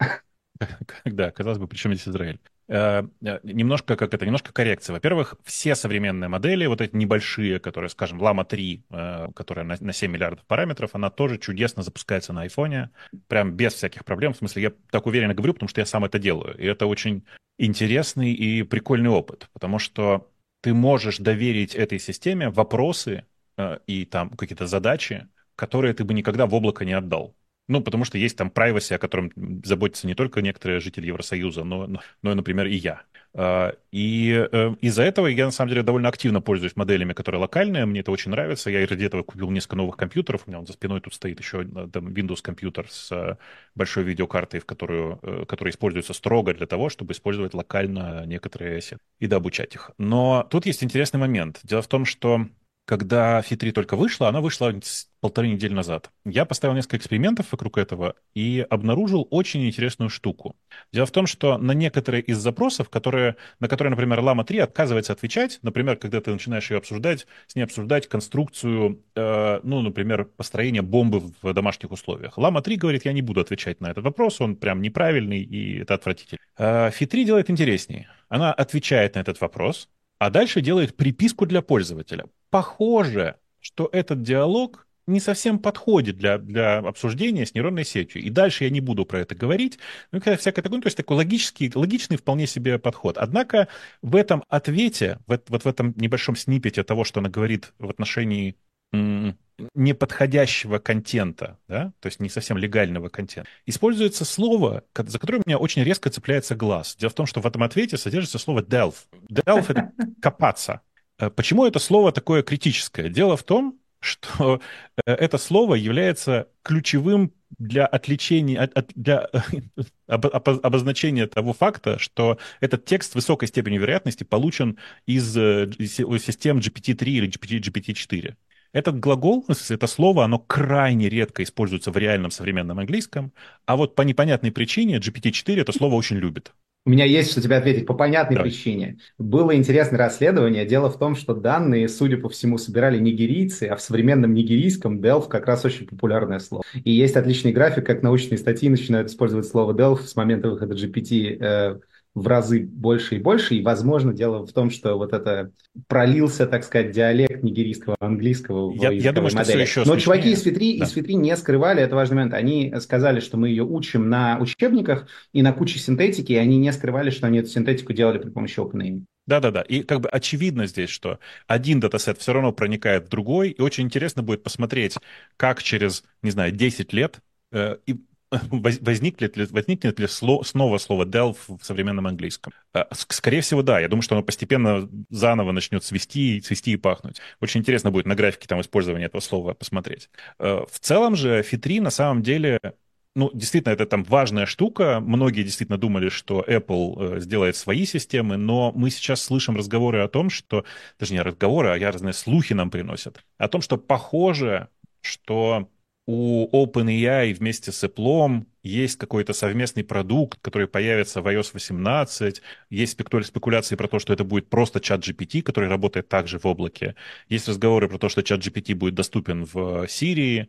[SPEAKER 3] Да, казалось бы, причем здесь Израиль. Э, э, Немножко, как это, немножко коррекция. Во-первых, все современные модели, вот эти небольшие, которые, скажем, Llama три, э, которая на, на семь миллиардов параметров, она тоже чудесно запускается на айфоне, прям без всяких проблем. В смысле, я так уверенно говорю, потому что я сам это делаю. И это очень интересный и прикольный опыт, потому что ты можешь доверить этой системе вопросы э, и там какие-то задачи, которые ты бы никогда в облако не отдал. Ну, потому что есть там privacy, о котором заботятся не только некоторые жители Евросоюза, но, но, но например, и я. А, И э, из-за этого я, на самом деле, довольно активно пользуюсь моделями, которые локальные. Мне это очень нравится. Я ради этого купил несколько новых компьютеров. У меня вот за спиной тут стоит еще э, там, Windows компьютер с э, большой видеокартой, в которую, э, которая используется строго для того, чтобы использовать локально некоторые сети и дообучать их. Но тут есть интересный момент. Дело в том, что когда эф три только вышла, она вышла с полторы недели назад. Я поставил несколько экспериментов вокруг этого и обнаружил очень интересную штуку. Дело в том, что на некоторые из запросов, которые, на которые, например, Llama три отказывается отвечать, например, когда ты начинаешь ее обсуждать, с ней обсуждать конструкцию, э, ну, например, построение бомбы в домашних условиях. Llama три говорит, я не буду отвечать на этот вопрос, он прям неправильный и это отвратительно. Э, эф три делает интереснее. Она отвечает на этот вопрос, а дальше делает приписку для пользователя. Похоже, что этот диалог не совсем подходит для, для обсуждения с нейронной сетью. И дальше я не буду про это говорить. Ну, когда всякое такое, ну, то есть такой логический, логичный вполне себе подход. Однако в этом ответе, в, вот в этом небольшом сниппете того, что она говорит в отношении м, неподходящего контента, да, то есть не совсем легального контента, используется слово, ко- за которое у меня очень резко цепляется глаз. Дело в том, что в этом ответе содержится слово delve. Delve — это копаться. Э, Почему это слово такое критическое? Дело в том, что э, это слово является ключевым для отличения, от- от- для обо- обо- обозначения того факта, что этот текст с высокой степенью вероятности получен из э, си- систем джи пи ти три или джи пи ти, джи пи ти четыре. Этот глагол, в смысле, это слово, оно крайне редко используется в реальном современном английском, а вот по непонятной причине джи пи ти четыре это слово очень любит.
[SPEAKER 2] У меня есть, что тебе ответить по понятной
[SPEAKER 3] Давай.
[SPEAKER 2] причине. Было интересное расследование. Дело в том, что данные, судя по всему, собирали нигерийцы, а в современном нигерийском delve как раз очень популярное слово. И есть отличный график, как научные статьи начинают использовать слово delve с момента выхода джи пи ти э, в разы больше и больше. И, возможно, дело в том, что вот это пролился, так сказать, диалект нигерийского английского в
[SPEAKER 3] Я, я думаю,
[SPEAKER 2] языковой
[SPEAKER 3] что все
[SPEAKER 2] модели.
[SPEAKER 3] еще
[SPEAKER 2] Но чуваки из
[SPEAKER 3] смешнее.
[SPEAKER 2] эф три, из
[SPEAKER 3] Да.
[SPEAKER 2] эф три не скрывали, это важный момент. Они сказали, что мы ее учим на учебниках и на куче синтетики, и они не скрывали, что они эту синтетику делали при помощи OpenAI.
[SPEAKER 3] Да-да-да. И как бы очевидно здесь, что один датасет все равно проникает в другой, и очень интересно будет посмотреть, как через, не знаю, десять лет э, и возникнет ли, возникнет ли сло, снова слово Dell в современном английском? Э, Скорее всего, да. Я думаю, что оно постепенно заново начнет свисти, свисти и пахнуть. Очень интересно будет на графике там использования этого слова посмотреть. Э, В целом же Фи три на самом деле, ну, действительно, это там важная штука. Многие действительно думали, что Apple э, сделает свои системы, но мы сейчас слышим разговоры о том, что, даже не разговоры, а разные слухи нам приносят, о том, что похоже, что у OpenAI вместе с Apple есть какой-то совместный продукт, который появится в iOS восемнадцать. Есть спекуля- спекуляции про то, что это будет просто чат джи пи ти, который работает также в облаке. Есть разговоры про то, что чат джи пи ти будет доступен в Siri.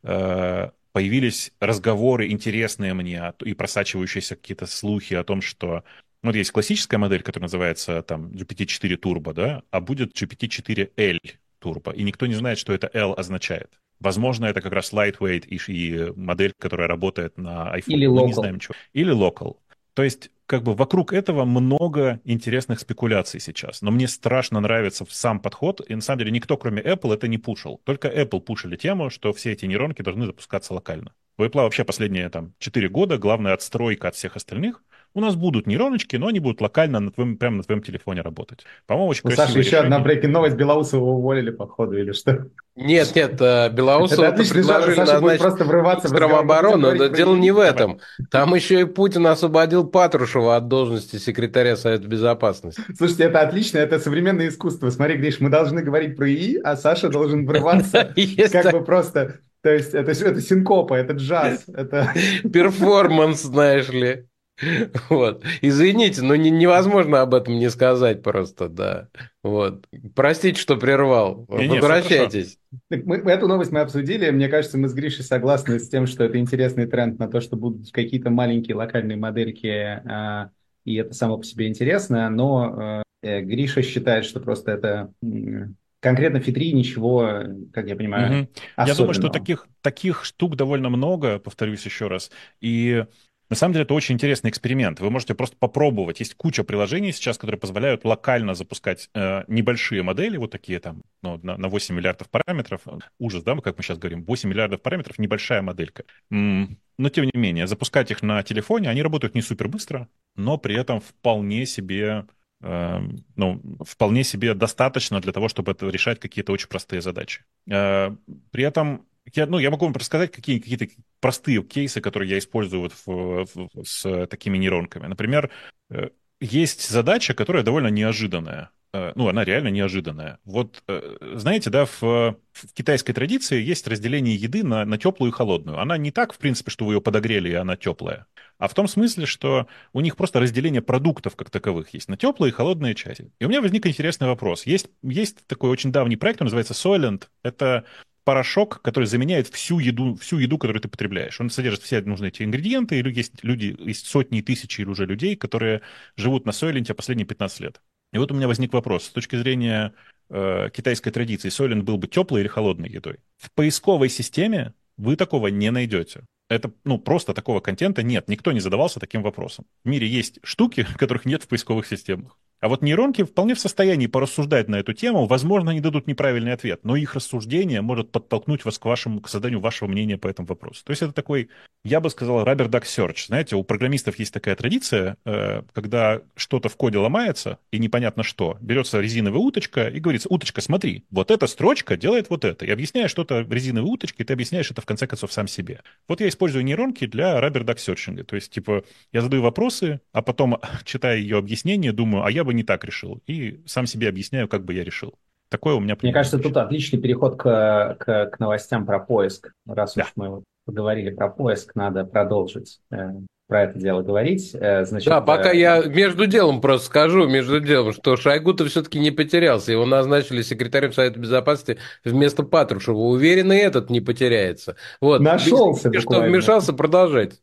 [SPEAKER 3] Э, Появились разговоры интересные мне от- и просачивающиеся какие-то слухи о том, что ну, вот есть классическая модель, которая называется там джи пи ти четыре Turbo, да, а будет джи пи ти четыре эл Turbo, и никто не знает, что это L означает. Возможно, это как раз lightweight и, и модель, которая работает на iPhone.
[SPEAKER 2] Или
[SPEAKER 3] Мы не
[SPEAKER 2] local.
[SPEAKER 3] знаем ничего. Или local. То есть, как бы вокруг этого много интересных спекуляций сейчас. Но мне страшно нравится сам подход. И на самом деле никто, кроме Apple, это не пушил. Только Apple пушили тему, что все эти нейронки должны запускаться локально. У Apple вообще последние там четыре года главная отстройка от всех остальных. У нас будут нейроночки, но они будут локально на твоем, прямо на твоем телефоне работать. По-моему, очень
[SPEAKER 2] У Саши
[SPEAKER 3] красивое
[SPEAKER 2] еще одна
[SPEAKER 3] решение.
[SPEAKER 2] брейкинг новость. Белоусова уволили, походу, или что?
[SPEAKER 1] Нет, нет, э,
[SPEAKER 2] Это
[SPEAKER 1] Белоусова-то
[SPEAKER 2] отличный жанр.
[SPEAKER 1] предложили
[SPEAKER 2] Саша будет
[SPEAKER 1] назначить
[SPEAKER 2] просто врываться в
[SPEAKER 1] министром
[SPEAKER 2] разговор. Мы будем
[SPEAKER 1] обороны, но
[SPEAKER 2] говорить про
[SPEAKER 1] дело не в
[SPEAKER 2] ИИ.
[SPEAKER 3] Давай.
[SPEAKER 1] этом. Там еще и Путин освободил Патрушева от должности секретаря Совета Безопасности.
[SPEAKER 2] Слушайте, это отлично, это современное искусство. Смотри, Гриш, мы должны говорить про ИИ, а Саша должен врываться
[SPEAKER 1] Есть
[SPEAKER 2] как
[SPEAKER 1] так-
[SPEAKER 2] бы просто... То есть это, это синкопа, это джаз, это...
[SPEAKER 1] перформанс, знаешь ли. Вот. Извините, но не- невозможно об этом не сказать просто, да. Вот. Простите, что прервал.
[SPEAKER 3] Не-не, все хорошо.
[SPEAKER 1] Возвращайтесь.
[SPEAKER 2] Так мы, эту новость мы обсудили. Мне кажется, мы с Гришей согласны с тем, что это интересный тренд на то, что будут какие-то маленькие локальные модельки, а, и это само по себе интересно. Но э, Гриша считает, что просто это м, конкретно Фи три ничего, как я понимаю,
[SPEAKER 3] Мгм. Я думаю, что
[SPEAKER 2] особенного.
[SPEAKER 3] таких, таких штук довольно много, повторюсь еще раз. И на самом деле это очень интересный эксперимент. Вы можете просто попробовать. Есть куча приложений сейчас, которые позволяют локально запускать э, небольшие модели, вот такие там ну, на, на восемь миллиардов параметров. Ужас, да, как мы сейчас говорим, восемь миллиардов параметров, небольшая моделька. М, Но тем не менее, запускать их на телефоне, они работают не супер быстро, но при этом вполне себе э, ну, вполне себе достаточно для того, чтобы это решать какие-то очень простые задачи. Э, При этом я, ну, я могу вам рассказать какие, какие-то простые кейсы, которые я использую вот в- в- с такими нейронками. Например, э, есть задача, которая довольно неожиданная. Э, Ну, она реально неожиданная. Вот, э, знаете, да, в, в китайской традиции есть разделение еды на, на теплую и холодную. Она не так, в принципе, что вы ее подогрели, и она теплая, а в том смысле, что у них просто разделение продуктов как таковых есть на теплые и холодные части. И у меня возник интересный вопрос. Есть, есть такой очень давний проект, он называется Soylent. Это порошок, который заменяет всю еду, всю еду, которую ты потребляешь. Он содержит все нужные эти ингредиенты, и есть люди, есть сотни и тысячи уже людей, которые живут на Сойленте последние пятнадцать лет. И вот у меня возник вопрос. С точки зрения э, китайской традиции, Сойлент был бы теплой или холодной едой? В поисковой системе вы такого не найдете. Это, ну, просто такого контента нет. Никто не задавался таким вопросом. В мире есть штуки, которых нет в поисковых системах. А вот нейронки вполне в состоянии порассуждать на эту тему. Возможно, они дадут неправильный ответ, но их рассуждение может подтолкнуть вас к, вашему, к созданию вашего мнения по этому вопросу. То есть это такой, я бы сказал, rubber duck search. Знаете, у программистов есть такая традиция, э, когда что-то в коде ломается, и непонятно что, берется резиновая уточка и говорится: уточка, смотри, вот эта строчка делает вот это. И объясняешь что-то резиновой уточкой, и ты объясняешь это в конце концов сам себе. Вот я использую нейронки для rubber duck searching. То есть, типа, я задаю вопросы, а потом, читая ее объяснение, думаю, а я бы не так решил. И сам себе объясняю, как бы я решил. Такое у меня
[SPEAKER 2] Мне
[SPEAKER 3] примерно
[SPEAKER 2] кажется,
[SPEAKER 3] звучит.
[SPEAKER 2] тут отличный переход к, к, к новостям про поиск. Раз
[SPEAKER 3] Да.
[SPEAKER 2] уж мы вот поговорили про поиск, надо продолжить э, про это дело говорить. Э, значит,
[SPEAKER 1] Да, пока
[SPEAKER 2] э,
[SPEAKER 1] я между делом просто скажу, между делом, что Шойгу-то все-таки не потерялся. Его назначили секретарем Совета Безопасности вместо Патрушева. Уверен, и этот не потеряется. Вот.
[SPEAKER 2] нашелся
[SPEAKER 1] Извините, что
[SPEAKER 2] буквально.
[SPEAKER 1] вмешался, продолжайте.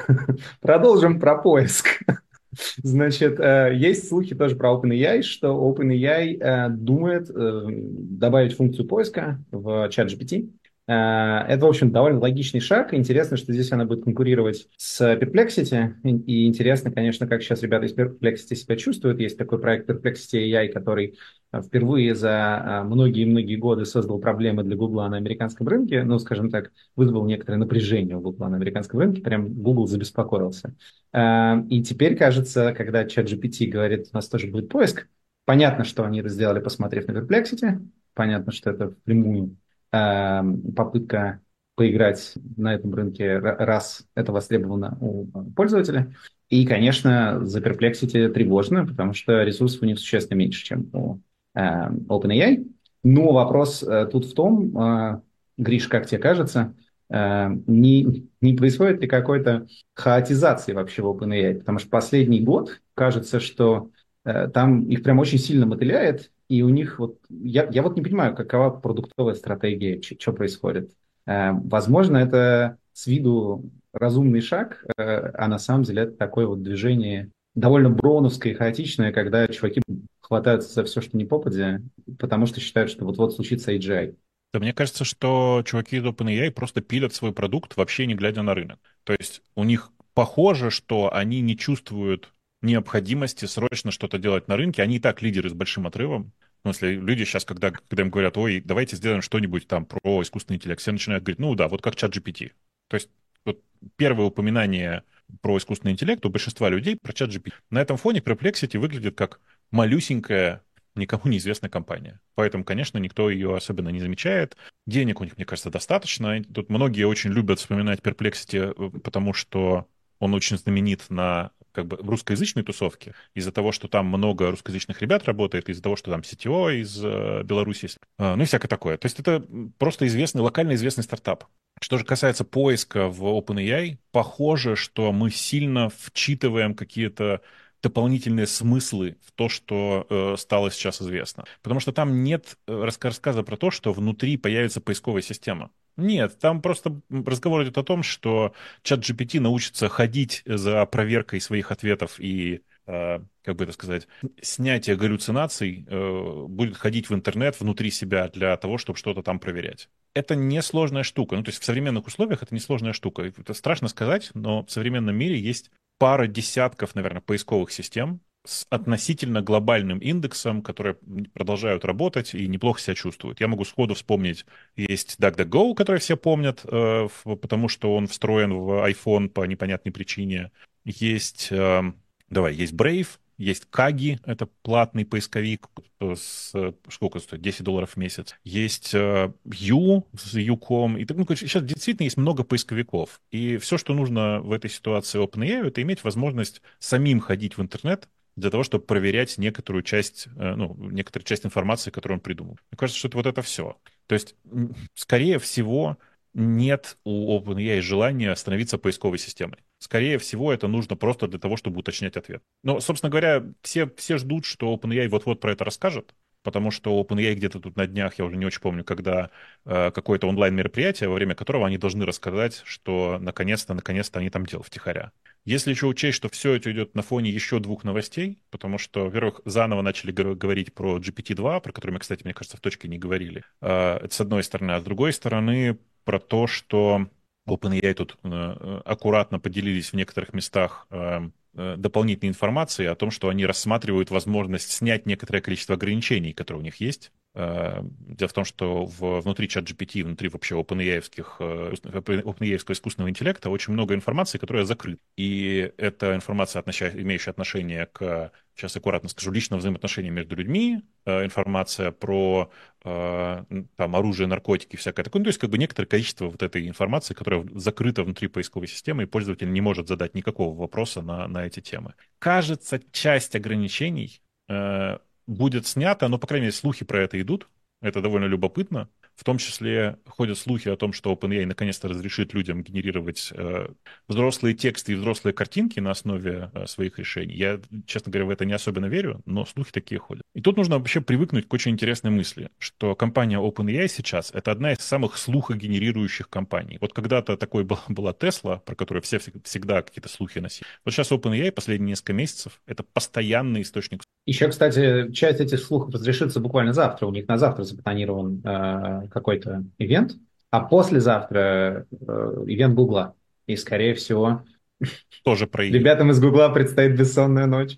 [SPEAKER 2] Продолжим про поиск. Значит, э, есть слухи тоже про OpenAI, что OpenAI э, думает э, добавить функцию поиска в чат джи пи ти. Э, Это, в общем, довольно логичный шаг. Интересно, что здесь она будет конкурировать с Perplexity. И и интересно, конечно, как сейчас ребята из Perplexity себя чувствуют. Есть такой проект Perplexity эй ай, который э, впервые за э, многие-многие годы создал проблемы для Google на американском рынке. Ну, скажем так, вызвал некоторое напряжение у Google на американском рынке. Прям Google забеспокоился. Э, И теперь, кажется, когда ChatGPT говорит, у нас тоже будет поиск, понятно, что они это сделали, посмотрев на Perplexity. Понятно, что это впрямую э, попытка поиграть на этом рынке, р- раз это востребовано у пользователя. И, конечно, за Perplexity тревожно, потому что ресурсов у них существенно меньше, чем у э, OpenAI. Но вопрос э, тут в том, э, Гриш, как тебе кажется, э, не, не происходит ли какой-то хаотизации вообще в OpenAI? Потому что последний год кажется, что э, там их прям очень сильно мотыляет, и у них вот, я, я вот не понимаю, какова продуктовая стратегия, что происходит. Э, возможно, это с виду разумный шаг, э, а на самом деле это такое вот движение довольно броуновское и хаотичное, когда чуваки хватаются за все, что не попадя, потому что считают, что вот-вот случится эй джи ай.
[SPEAKER 3] Да, мне кажется, что чуваки из OpenAI просто пилят свой продукт, вообще не глядя на рынок. То есть у них похоже, что они не чувствуют необходимости срочно что-то делать на рынке. Они и так лидеры с большим отрывом. В смысле, люди сейчас, когда, когда им говорят, ой, давайте сделаем что-нибудь там про искусственный интеллект, все начинают говорить, ну да, вот как чат джи пи ти. То есть вот первое упоминание про искусственный интеллект у большинства людей про чат джи пи ти. На этом фоне Perplexity выглядит как малюсенькая, никому неизвестная компания. Поэтому, конечно, никто ее особенно не замечает. Денег у них, мне кажется, достаточно. Тут многие очень любят вспоминать Perplexity, э, потому что он очень знаменит на как бы в русскоязычной тусовке, из-за того, что там много русскоязычных ребят работает, из-за того, что там си ти о из э, Беларуси, есть, э, ну и всякое такое. То есть это просто известный, локально известный стартап. Что же касается поиска в OpenAI, похоже, что мы сильно вчитываем какие-то дополнительные смыслы в то, что э, стало сейчас известно. Потому что там нет э, раска- рассказа про то, что внутри появится поисковая система. Нет, там просто разговор идет о том, что чат джи пи ти научится ходить за проверкой своих ответов и, э, как бы это сказать, снятие галлюцинаций, э, будет ходить в интернет внутри себя для того, чтобы что-то там проверять. Это несложная штука. Ну, то есть в современных условиях это несложная штука. Это страшно сказать, но в современном мире есть пара десятков, наверное, поисковых систем с относительно глобальным индексом, которые продолжают работать и неплохо себя чувствуют. Я могу сходу вспомнить, есть DuckDuckGo, который все помнят, э, в- потому что он встроен в iPhone по непонятной причине. Есть, э, давай, есть Brave, есть Kagi, это платный поисковик э, с, э, сколько стоит, десять долларов в месяц. Есть э, U с Ucom. И, так, ну, короче, сейчас действительно есть много поисковиков. И все, что нужно в этой ситуации OpenAI, это иметь возможность самим ходить в интернет для того, чтобы проверять некоторую часть, э, ну, некоторую часть информации, которую он придумал. Мне кажется, что это вот это все. То есть, м, скорее всего, нет у OpenAI желания становиться поисковой системой. Скорее всего, это нужно просто для того, чтобы уточнять ответ. Но, собственно говоря, все, все ждут, что OpenAI вот-вот про это расскажет, потому что OpenAI где-то тут на днях, я уже не очень помню, когда э, какое-то онлайн-мероприятие, во время которого они должны рассказать, что наконец-то, наконец-то они там дело втихаря. Если еще учесть, что все это идет на фоне еще двух новостей, потому что, во-первых, заново начали гов- говорить про джи пи ти два, про который мы, кстати, мне кажется, в точке не говорили. Э, Это с одной стороны. А с другой стороны, про то, что OpenAI тут э, э, аккуратно поделились в некоторых местах э, э, дополнительной информацией о том, что они рассматривают возможность снять некоторое количество ограничений, которые у них есть. Э, Дело в том, что в, внутри чат джи пи ти, внутри вообще OpenAI-евских, э, OpenAI-евского искусственного интеллекта очень много информации, которая закрыта. И эта информация, относя- имеющая отношение к, сейчас аккуратно скажу, личным взаимоотношениям между людьми, э, информация про э, там, оружие, наркотики, всякое такое. Ну, то есть как бы некоторое количество вот этой информации, которая закрыта внутри поисковой системы, и пользователь не может задать никакого вопроса на, на эти темы. Кажется, часть ограничений э, будет снято, но, по крайней мере, слухи про это идут. Это довольно любопытно. В том числе ходят слухи о том, что OpenAI наконец-то разрешит людям генерировать э, взрослые тексты и взрослые картинки на основе э, своих решений. Я, честно говоря, в это не особенно верю, но слухи такие ходят. И тут нужно вообще привыкнуть к очень интересной мысли, что компания OpenAI сейчас — это одна из самых слухогенерирующих компаний. Вот когда-то такой был, была Tesla, про которую все всегда какие-то слухи носили. Вот сейчас OpenAI последние несколько месяцев — это постоянный источник.
[SPEAKER 2] Еще, кстати, часть этих слухов разрешится буквально завтра. У них на завтра запланирован э, какой-то ивент. А послезавтра э, ивент Гугла. И, скорее всего,
[SPEAKER 3] Тоже про ИИ.
[SPEAKER 2] ребятам из Гугла предстоит бессонная ночь.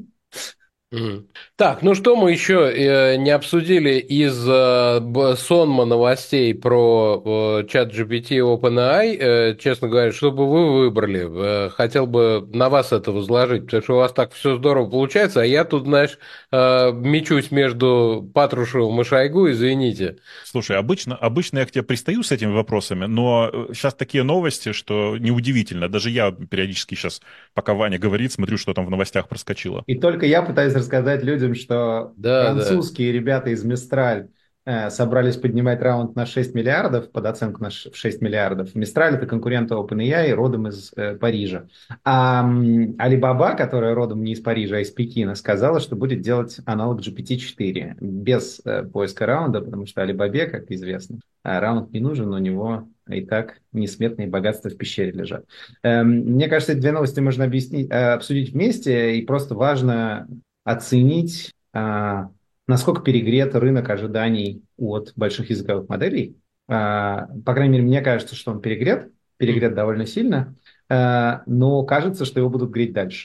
[SPEAKER 1] Мгм. Так, ну что мы еще э, не обсудили из э, б- сонма новостей про э, чат джи пи ти и OpenAI, э, честно говоря, что бы вы выбрали? Э, хотел бы на вас это возложить, потому что у вас так все здорово получается, а я тут, знаешь, э, мечусь между Патрушевым и Шойгу, извините.
[SPEAKER 3] Слушай, обычно, обычно я к тебе пристаю с этими вопросами, но сейчас такие новости, что неудивительно. Даже я периодически сейчас, пока Ваня говорит, смотрю, что там в новостях проскочило.
[SPEAKER 2] И только я пытаюсь рассказать людям, что
[SPEAKER 1] Да, да.
[SPEAKER 2] французские ребята из Мистраль э, собрались поднимать раунд на шесть миллиардов, под оценку на ш- в шесть миллиардов. Мистраль — это конкурент OpenAI, родом из э, Парижа. А м, Alibaba, которая родом не из Парижа, а из Пекина, сказала, что будет делать аналог джи пи ти четыре без э, поиска раунда, потому что Alibaba, как известно, э, раунд не нужен, у него и так несметные богатства в пещере лежат. Эм, Мне кажется, эти две новости можно объяснить, э, обсудить вместе, и просто важно оценить, а, насколько перегрет рынок ожиданий от больших языковых моделей. А, По крайней мере, мне кажется, что он перегрет, перегрет довольно сильно, э, но кажется, что его будут греть дальше.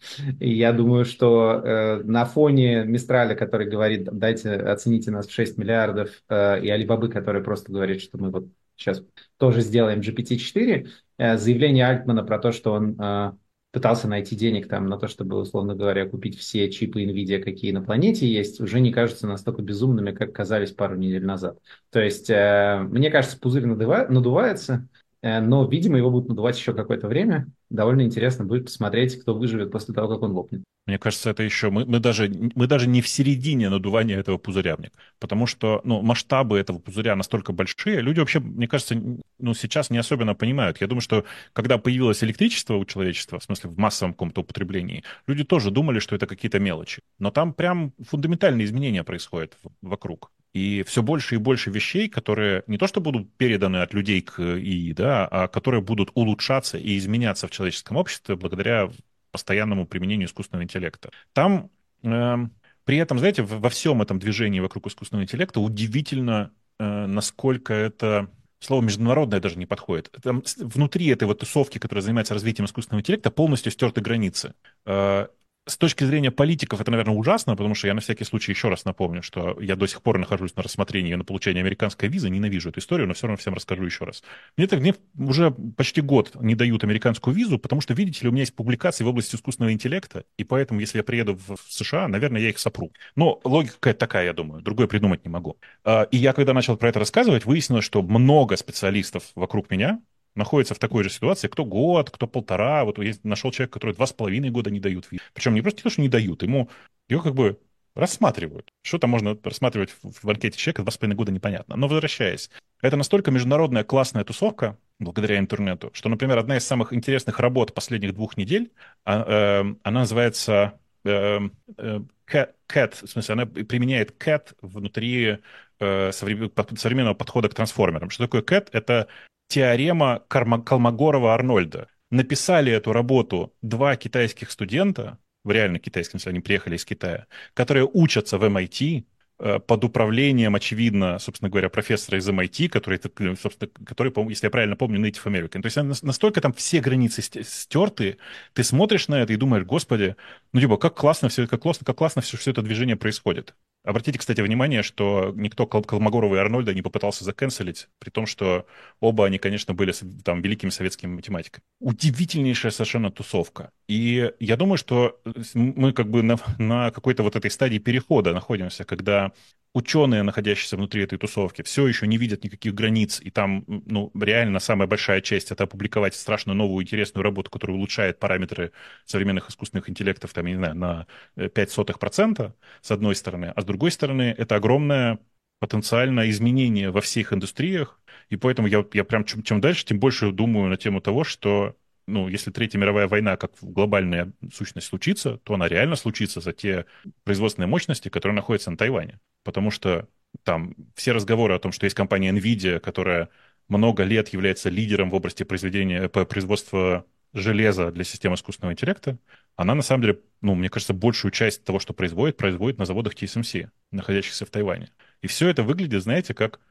[SPEAKER 2] И я думаю, что э, на фоне Мистраля, который говорит, дайте, оцените нас в шесть миллиардов, э, и Алибабы, который просто говорит, что мы вот сейчас тоже сделаем джи пи ти четыре, э, заявление Альтмана про то, что он э, пытался найти денег там на то, чтобы, условно говоря, купить все чипы NVIDIA, какие на планете есть, уже не кажутся настолько безумными, как казались пару недель назад. То есть, э, мне кажется, пузырь надува- надувается, э, но, видимо, его будут надувать еще какое-то время. Довольно интересно будет посмотреть, кто выживет после того, как он лопнет.
[SPEAKER 3] Мне кажется, это еще... Мы, мы, даже, мы даже не в середине надувания этого пузыря, мне, потому что ну, масштабы этого пузыря настолько большие, люди вообще, мне кажется, ну, сейчас не особенно понимают. Я думаю, что когда появилось электричество у человечества, в смысле в массовом каком-то употреблении, люди тоже думали, что это какие-то мелочи. Но там прям фундаментальные изменения происходят в- вокруг. И все больше и больше вещей, которые не то что будут переданы от людей к ИИ, да, а которые будут улучшаться и изменяться в человеческом обществе благодаря постоянному применению искусственного интеллекта. Там эм, при этом, знаете, в- во всем этом движении вокруг искусственного интеллекта удивительно, э, насколько это слово международное даже не подходит. Там с- внутри этой вот тусовки, которая занимается развитием искусственного интеллекта, полностью стерты границы. Э, С точки зрения политиков это, наверное, ужасно, потому что я на всякий случай еще раз напомню, что я до сих пор нахожусь на рассмотрении на получение американской визы, ненавижу эту историю, но все равно всем расскажу еще раз. Мне, так, мне уже почти год не дают американскую визу, потому что, видите ли, у меня есть публикации в области искусственного интеллекта, и поэтому, если я приеду в в США, наверное, я их сопру. Но логика какая-то такая, я думаю, другое придумать не могу. А, И я, когда начал про это рассказывать, выяснилось, что много специалистов вокруг меня находятся в такой же ситуации, кто год, кто полтора. Вот я нашел человека, который два с половиной года не дают визу. Причем не просто не то, что не дают, ему ее как бы рассматривают. Что там можно рассматривать в, в анкете человека два с половиной года, непонятно. Но возвращаясь, это настолько международная классная тусовка, благодаря интернету, что, например, одна из самых интересных работ последних двух недель, а, э, она называется э, э, Cat, Cat, в смысле, она применяет Cat внутри э, современ- под- современного подхода к трансформерам. Что такое Cat? Это теорема Карма- Колмогорова-Арнольда. Написали эту работу два китайских студента, в реально китайском, если они приехали из Китая, которые учатся в эм ай ти, э, под управлением, очевидно, собственно говоря, профессора из эм ай ти, который, это, собственно, который, по-моему, если я правильно помню, Native American. То есть она нас- настолько там все границы ст- стерты, ты смотришь на это и думаешь, господи, ну типа, как классно все, как классно, как классно все, все это движение происходит. Обратите, кстати, внимание, что никто Кол- Колмогорова и Арнольда не попытался заканцелить, при том, что оба они, конечно, были с- там великими советскими математиками. Удивительнейшая совершенно тусовка. И я думаю, что э, с- мы как бы на, на какой-то вот этой стадии перехода находимся, когда ученые, находящиеся внутри этой тусовки, все еще не видят никаких границ, и там, м, ну, реально самая большая часть — это опубликовать страшную новую интересную работу, которая улучшает параметры современных искусственных интеллектов, там, я не знаю, на э, пять сотых процента, с одной стороны, а с другой стороны, это огромное потенциальное изменение во всех индустриях, и поэтому я, я прям чем, чем дальше, тем больше думаю на тему того, что, ну, если Третья мировая война как глобальная сущность случится, то она реально случится за те производственные мощности, которые находятся на Тайване. Потому что там все разговоры о том, что есть компания NVIDIA, которая много лет является лидером в области произведения, по производства железа для систем искусственного интеллекта, она на самом деле, ну, мне кажется, большую часть того, что производит, производит на заводах ти эс эм си, находящихся в Тайване. И все это выглядит, знаете, как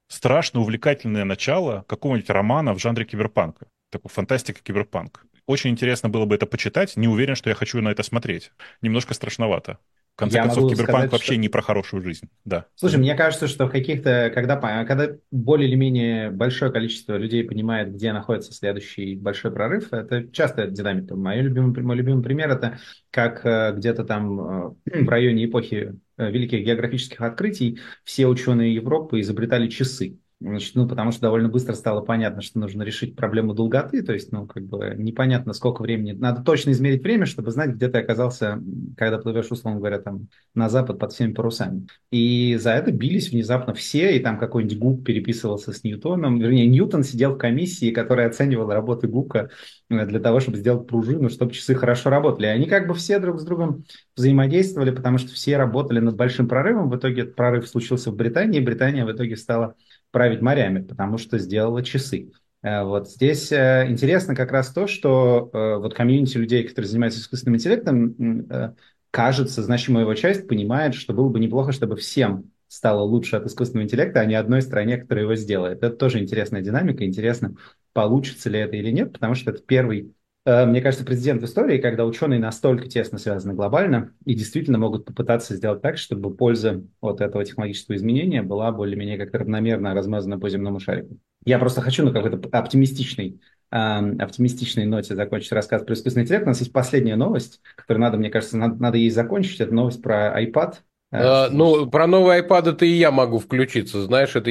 [SPEAKER 3] страшно увлекательное начало какого-нибудь романа в жанре киберпанка. Такой фантастика киберпанк. Очень интересно было бы это почитать. Не уверен, что я хочу на это смотреть. Немножко страшновато. В конце
[SPEAKER 2] Я
[SPEAKER 3] концов,
[SPEAKER 2] могу
[SPEAKER 3] киберпанк
[SPEAKER 2] сказать,
[SPEAKER 3] вообще
[SPEAKER 2] что...
[SPEAKER 3] не про хорошую жизнь. Да.
[SPEAKER 2] Слушай, мне кажется, что в каких-то, когда, по- когда более или менее большое количество людей понимает, где находится следующий большой прорыв, это частая динамика. Мой любимый, мой любимый пример — это как э, где-то там э, в районе эпохи э, великих географических открытий все ученые Европы изобретали часы. Значит, ну, потому что довольно быстро стало понятно, что нужно решить проблему долготы, то есть, ну, как бы непонятно, сколько времени. Надо точно измерить время, чтобы знать, где ты оказался, когда плывешь, условно говоря, там, на запад под всеми парусами. И за это бились внезапно все, и там какой-нибудь Гук переписывался с Ньютоном. Вернее, Ньютон сидел в комиссии, которая оценивала работы Гука э, для того, чтобы сделать пружину, чтобы часы хорошо работали. И они как бы все друг с другом взаимодействовали, потому что все работали над большим прорывом. В итоге этот прорыв случился в Британии, и Британия в итоге стала править морями, потому что сделала часы. Э, Вот здесь э, интересно как раз то, что э, вот комьюнити людей, которые занимаются искусственным интеллектом, м, э, кажется, значимая его часть понимает, что было бы неплохо, чтобы всем стало лучше от искусственного интеллекта, а не одной стране, которая его сделает. Это тоже интересная динамика. Интересно, получится ли это или нет, потому что это первый, э, мне кажется, прецедент в истории, когда ученые настолько тесно связаны глобально и действительно могут попытаться сделать так, чтобы польза от этого технологического изменения была более-менее как-то равномерно размазана по земному шарику. Я просто хочу на какой-то оптимистичной эм, оптимистичной ноте закончить рассказ про искусственный интеллект. У нас есть последняя новость, которую надо, мне кажется, надо, надо ей закончить. Это новость про iPad. Э,
[SPEAKER 1] Э,
[SPEAKER 2] что-
[SPEAKER 1] Ну, про новый iPad это и я могу включиться, знаешь, это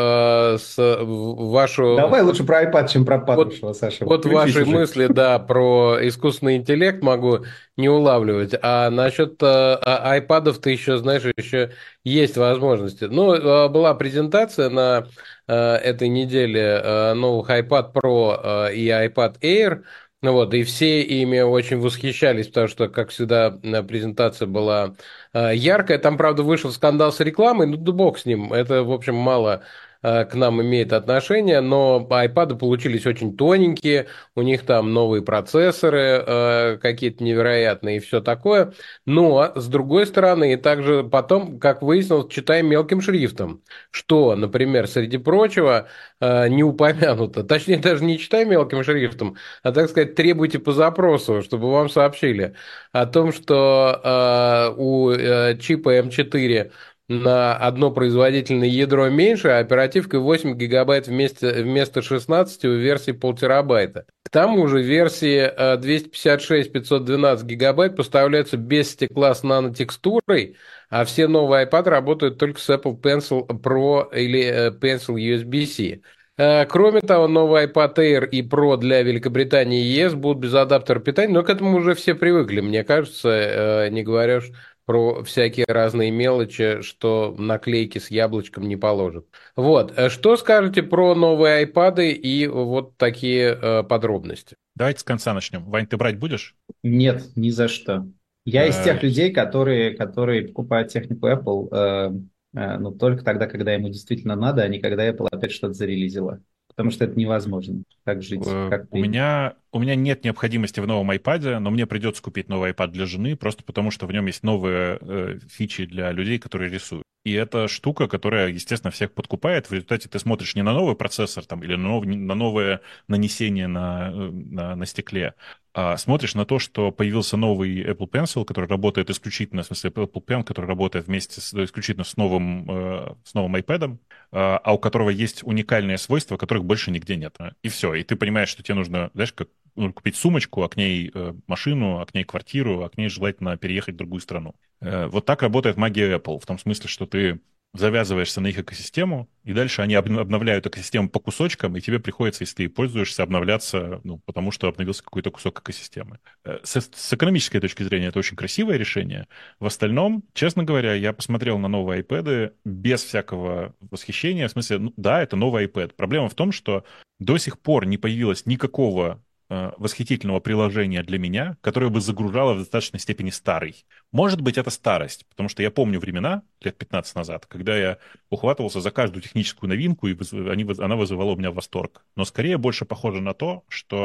[SPEAKER 1] я э, с в- вашу
[SPEAKER 2] Давай лучше про iPad, чем про
[SPEAKER 1] вот,
[SPEAKER 2] Патрушева, Саша.
[SPEAKER 1] вот
[SPEAKER 2] Включись
[SPEAKER 1] ваши
[SPEAKER 2] уже.
[SPEAKER 1] мысли, да, про искусственный интеллект могу не улавливать, а насчет э, а- айпадов ты еще, знаешь, еще есть возможности. Ну, э, была презентация на э, этой неделе э, новых iPad Pro э, и iPad Air. Ну вот, и все ими очень восхищались, потому что, как всегда, э, презентация была э, яркая. Там, правда, вышел скандал с рекламой, ну да бог с ним. Это, в общем, мало э, к нам имеет отношение, но iPad получились очень тоненькие, у них там новые процессоры э, какие-то невероятные и все такое. Но, с другой стороны, и также потом, как выяснилось, читаем мелким шрифтом, что, например, среди прочего, э, не упомянуто, точнее, даже не читаем мелким шрифтом, а, так сказать, требуйте по запросу, чтобы вам сообщили о том, что э, у э, чипа эм четыре на одно производительное ядро меньше, а оперативкой восемь гигабайт вместо, вместо шестнадцати в версии полтерабайта. К тому же версии э, двести пятьдесят шесть пятьсот двенадцать гигабайт поставляются без стекла с нанотекстурой, а все новые iPad работают только с Apple Pencil Pro или э, Pencil ю эс би-C. Э, Кроме того, новый iPad Air и Pro для Великобритании и ЕС будут без адаптера питания, но к этому уже все привыкли, мне кажется, э, не говоря уж про всякие разные мелочи, что наклейки с яблочком не положат. Вот, э, что скажете про новые айпады и вот такие э, подробности?
[SPEAKER 3] Давайте с конца начнем. Вань, ты брать будешь?
[SPEAKER 2] Нет, ни за что. Я из
[SPEAKER 3] Э,
[SPEAKER 2] тех людей, которые, которые покупают технику Apple, э, э, ну, только тогда, когда ему действительно надо, а не когда Apple опять что-то зарелизила. Потому что это невозможно так жить,
[SPEAKER 3] э,
[SPEAKER 2] как
[SPEAKER 3] у
[SPEAKER 2] ты.
[SPEAKER 3] меня, у меня нет необходимости в новом iPad, но мне придется купить новый iPad для жены, просто потому что в нем есть новые э, фичи для людей, которые рисуют. И это штука, которая, естественно, всех подкупает. В результате ты смотришь не на новый процессор там, или на, нов- на новое нанесение на, э, на, на стекле, а смотришь на то, что появился новый Apple Pencil, который работает исключительно, в смысле Apple Pen, который работает вместе с, исключительно с новым, э, с новым iPad, а а у которого есть уникальные свойства, которых больше нигде нет. И все. И ты понимаешь, что тебе нужно, знаешь, как ну, купить сумочку, а к ней э, машину, а к ней квартиру, а к ней желательно переехать в другую страну. Э, Вот так работает магия Apple, в том смысле, что ты завязываешься на их экосистему, и дальше они обн- обновляют экосистему по кусочкам, и тебе приходится, если ты пользуешься, обновляться, ну, потому что обновился какой-то кусок экосистемы. Э, С, с экономической точки зрения это очень красивое решение. В остальном, честно говоря, я посмотрел на новые iPad без всякого восхищения. В смысле, ну, да, это новый iPad. Проблема в том, что до сих пор не появилось никакого э, восхитительного приложения для меня, которое бы загружало в достаточной степени старый. Может быть, это старость, потому что я помню времена, лет пятнадцать назад, когда я ухватывался за каждую техническую новинку, и выз- они, выз- она вызывала у меня восторг. Но скорее больше похоже на то, что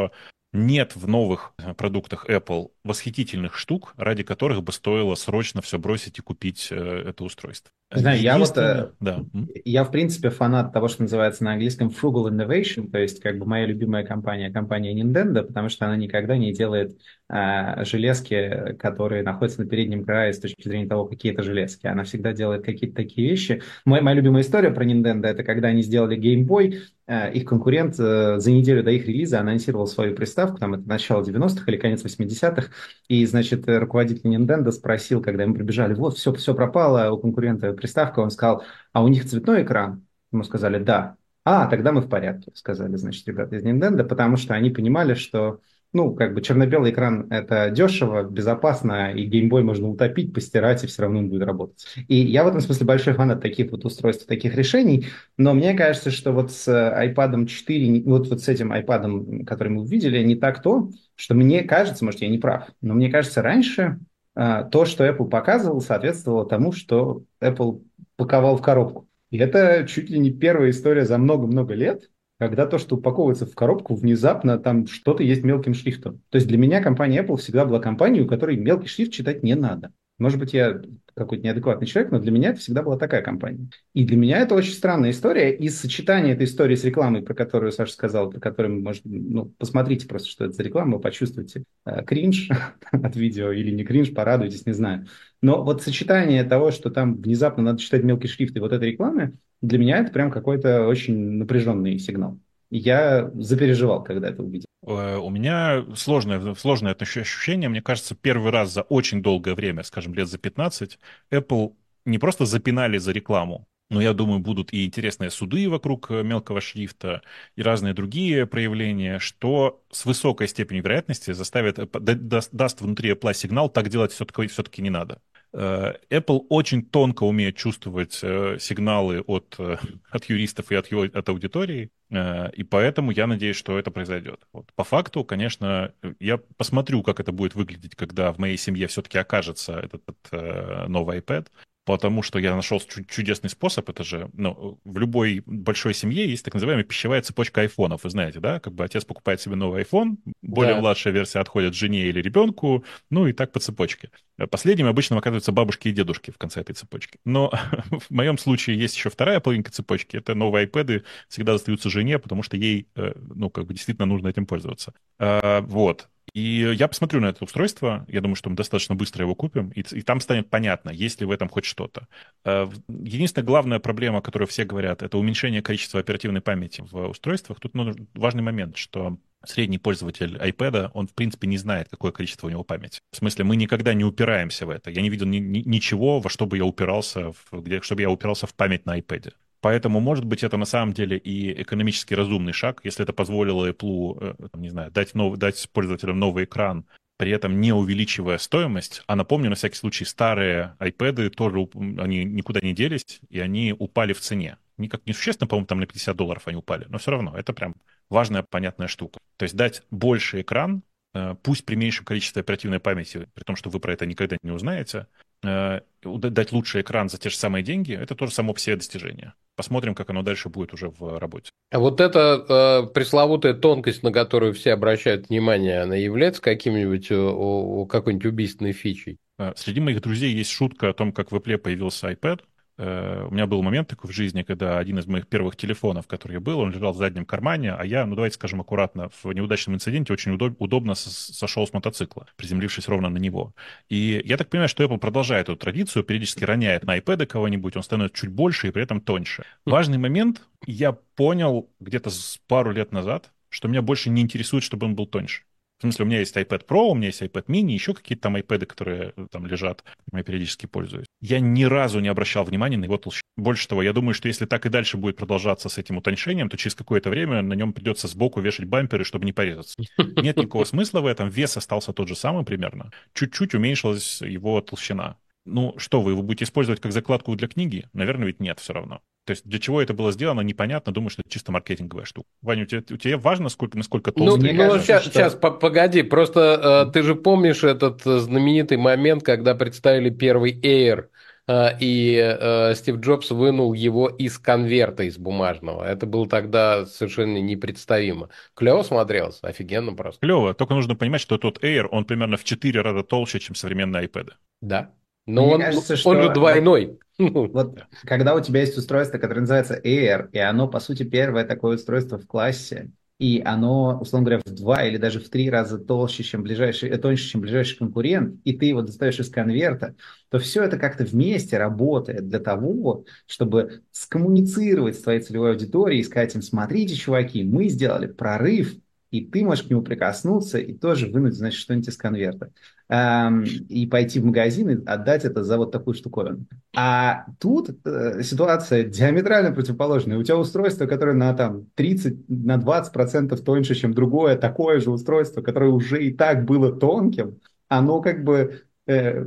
[SPEAKER 3] нет в новых э, продуктах Apple восхитительных штук, ради которых бы стоило срочно все бросить и купить э, это устройство.
[SPEAKER 2] Не знаю, я вот,
[SPEAKER 3] Единственное,
[SPEAKER 2] э,
[SPEAKER 3] да. м?
[SPEAKER 2] я в принципе фанат того, что называется на английском frugal innovation, то есть как бы моя любимая компания, компания Nintendo, потому что она никогда не делает э, железки, которые находятся на переднем крае с точки зрения того, какие это железки. Она всегда делает какие-то такие вещи. Моя, моя любимая история про Nintendo — это когда они сделали Game Boy, э, их конкурент э, за неделю до их релиза анонсировал свою приставку, там это начало девяностых или конец восьмидесятых, и, значит, э, руководитель Nintendo спросил, когда ему прибежали: вот, все, все пропало, у конкурента приставка. Он сказал: а у них цветной экран? Ему сказали: да. А, тогда мы в порядке, сказали, значит, ребята из Nintendo, потому что они понимали, что, ну, как бы черно-белый экран — это дешево, безопасно, и геймбой можно утопить, постирать, и все равно он будет работать. И я в этом смысле большой фанат таких вот устройств, таких решений, но мне кажется, что вот с iPad четыре, вот, вот с этим iPad, который мы увидели, не так то, что мне кажется, может, я не прав, но мне кажется, раньше а, то, что Apple показывал, соответствовало тому, что Apple паковал в коробку. И это чуть ли не первая история за много-много лет, когда то, что упаковывается в коробку, внезапно там что-то есть мелким шрифтом. То есть для меня компания Apple всегда была компанией, у которой мелкий шрифт читать не надо. Может быть, я какой-то неадекватный человек, но для меня это всегда была такая компания. И для меня это очень странная история. И сочетание этой истории с рекламой, про которую Саша сказал, про которую, может, ну, посмотрите просто, что это за реклама, вы почувствуете э, кринж от видео или не кринж, порадуйтесь, не знаю. Но вот сочетание того, что там внезапно надо читать мелкий шрифт, и вот этой рекламы, для меня это прям какой-то очень напряженный сигнал. Я запереживал, когда это увидел.
[SPEAKER 3] Э, У меня сложное, сложное отнош- ощущение. Мне кажется, первый раз за очень долгое время, скажем, лет за пятнадцать, Apple не просто запинали за рекламу, но, я думаю, будут и интересные суды вокруг э, мелкого шрифта, и разные другие проявления, что с высокой степенью вероятности заставит, э, да- даст, даст внутри Apple сигнал: так делать все-таки, все-таки не надо. Э, Apple очень тонко умеет чувствовать э, сигналы от, э, от юристов и от, его, от аудитории, э, и поэтому я надеюсь, что это произойдет. Вот. По факту, конечно, я посмотрю, как это будет выглядеть, когда в моей семье все-таки окажется этот, этот э, новый iPad. Потому что я нашел чу- чудесный способ. Это же, ну, в любой большой семье есть так называемая пищевая цепочка айфонов. Вы знаете, да? Как бы отец покупает себе новый iPhone, более
[SPEAKER 1] Да.
[SPEAKER 3] младшая версия отходит жене или ребенку, ну и так по цепочке. Последним обычно оказываются бабушки и дедушки в конце этой цепочки. Но в моем случае есть еще вторая половинка цепочки. Это новые iPad всегда достаются жене, потому что ей, э, ну, как бы действительно нужно этим пользоваться. А, Вот. И я посмотрю на это устройство, я думаю, что мы достаточно быстро его купим, и, и там станет понятно, есть ли в этом хоть что-то. Э, в- Единственная главная проблема, о которой все говорят, это уменьшение количества оперативной памяти в устройствах. Тут ну, важный момент, что средний пользователь iPad, он, в принципе, не знает, какое количество у него памяти. В смысле, мы никогда не упираемся в это. Я не видел ни- ни- ничего, во что бы я упирался, в, где, чтобы я упирался в память на iPad. Поэтому, может быть, это на самом деле и экономически разумный шаг, если это позволило Apple, э, там, не знаю, дать, нов- дать пользователям новый экран, при этом не увеличивая стоимость. А напомню, на всякий случай, старые iPad тоже, уп- они никуда не делись, и они упали в цене. Никак не существенно, по-моему, там на пятьдесят долларов они упали, но все равно это прям важная, понятная штука. То есть дать больше экран, э, пусть при меньшем количестве оперативной памяти, при том, что вы про это никогда не узнаете, э, уда- дать лучший экран за те же самые деньги, это тоже само по себе достижение. Посмотрим, как оно дальше будет уже в работе.
[SPEAKER 1] А вот эта э, пресловутая тонкость, на которую все обращают внимание, она является каким-нибудь, э, о- о- какой-нибудь убийственной фичей?
[SPEAKER 3] Э, Среди моих друзей есть шутка о том, как в Apple появился iPad. Э, У меня был момент такой в жизни, когда один из моих первых телефонов, который я был, он лежал в заднем кармане, а я, ну давайте скажем аккуратно, в неудачном инциденте очень удоб- удобно с- сошел с мотоцикла, приземлившись ровно на него. И я так понимаю, что Apple продолжает эту традицию, периодически роняет на iPad кого-нибудь, он становится чуть больше и при этом тоньше. Важный момент, я понял где-то с пару лет назад, что меня больше не интересует, чтобы он был тоньше. В смысле, у меня есть iPad Pro, у меня есть iPad mini, еще какие-то там iPad, которые э, там лежат, я периодически пользуюсь. Я ни разу не обращал внимания на его толщину. Больше того, я думаю, что если так и дальше будет продолжаться с этим утоньшением, то через какое-то время на нем придется сбоку вешать бамперы, чтобы не порезаться. Нет никакого смысла в этом, вес остался тот же самый примерно. Чуть-чуть уменьшилась его толщина. Ну, что, вы его будете использовать как закладку для книги? Наверное, ведь нет все равно. То есть для чего это было сделано, непонятно. Думаю, что это чисто маркетинговая штука. Ваня, у тебя, у тебя важно, сколько, насколько
[SPEAKER 1] Ну,
[SPEAKER 3] толстый
[SPEAKER 2] Мне
[SPEAKER 1] ну
[SPEAKER 3] iPad?
[SPEAKER 2] кажется,
[SPEAKER 1] сейчас, сейчас,
[SPEAKER 2] что...
[SPEAKER 1] погоди, просто э, ты же помнишь этот э, знаменитый момент, когда представили первый Air, э, и э, Стив Джобс вынул его из конверта, из бумажного. Это было тогда совершенно непредставимо. Клево смотрелось, офигенно просто.
[SPEAKER 3] Клево, только нужно понимать, что тот Air, он примерно в четыре раза толще, чем современные iPad.
[SPEAKER 1] Да. Но
[SPEAKER 2] Мне
[SPEAKER 1] он,
[SPEAKER 2] кажется,
[SPEAKER 1] он же
[SPEAKER 2] что вот
[SPEAKER 1] двойной.
[SPEAKER 2] Вот когда у тебя есть устройство, которое называется Air, и оно, по сути, первое такое устройство в классе, и оно, условно говоря, в два или даже в три раза толще, чем ближайший, э, тоньше, чем ближайший конкурент, и ты его достаешь из конверта, то все это как-то вместе работает для того, чтобы скоммуницировать с твоей целевой аудиторией и сказать им: смотрите, чуваки, мы сделали прорыв, и ты можешь к нему прикоснуться и тоже вынуть, значит, что-нибудь из конверта. Эм, и пойти в магазин и отдать это за вот такую штуковину. А тут э, ситуация диаметрально противоположная. У тебя устройство, которое на там тридцать, на двадцать процентов тоньше, чем другое, такое же устройство, которое уже и так было тонким, оно как бы... э,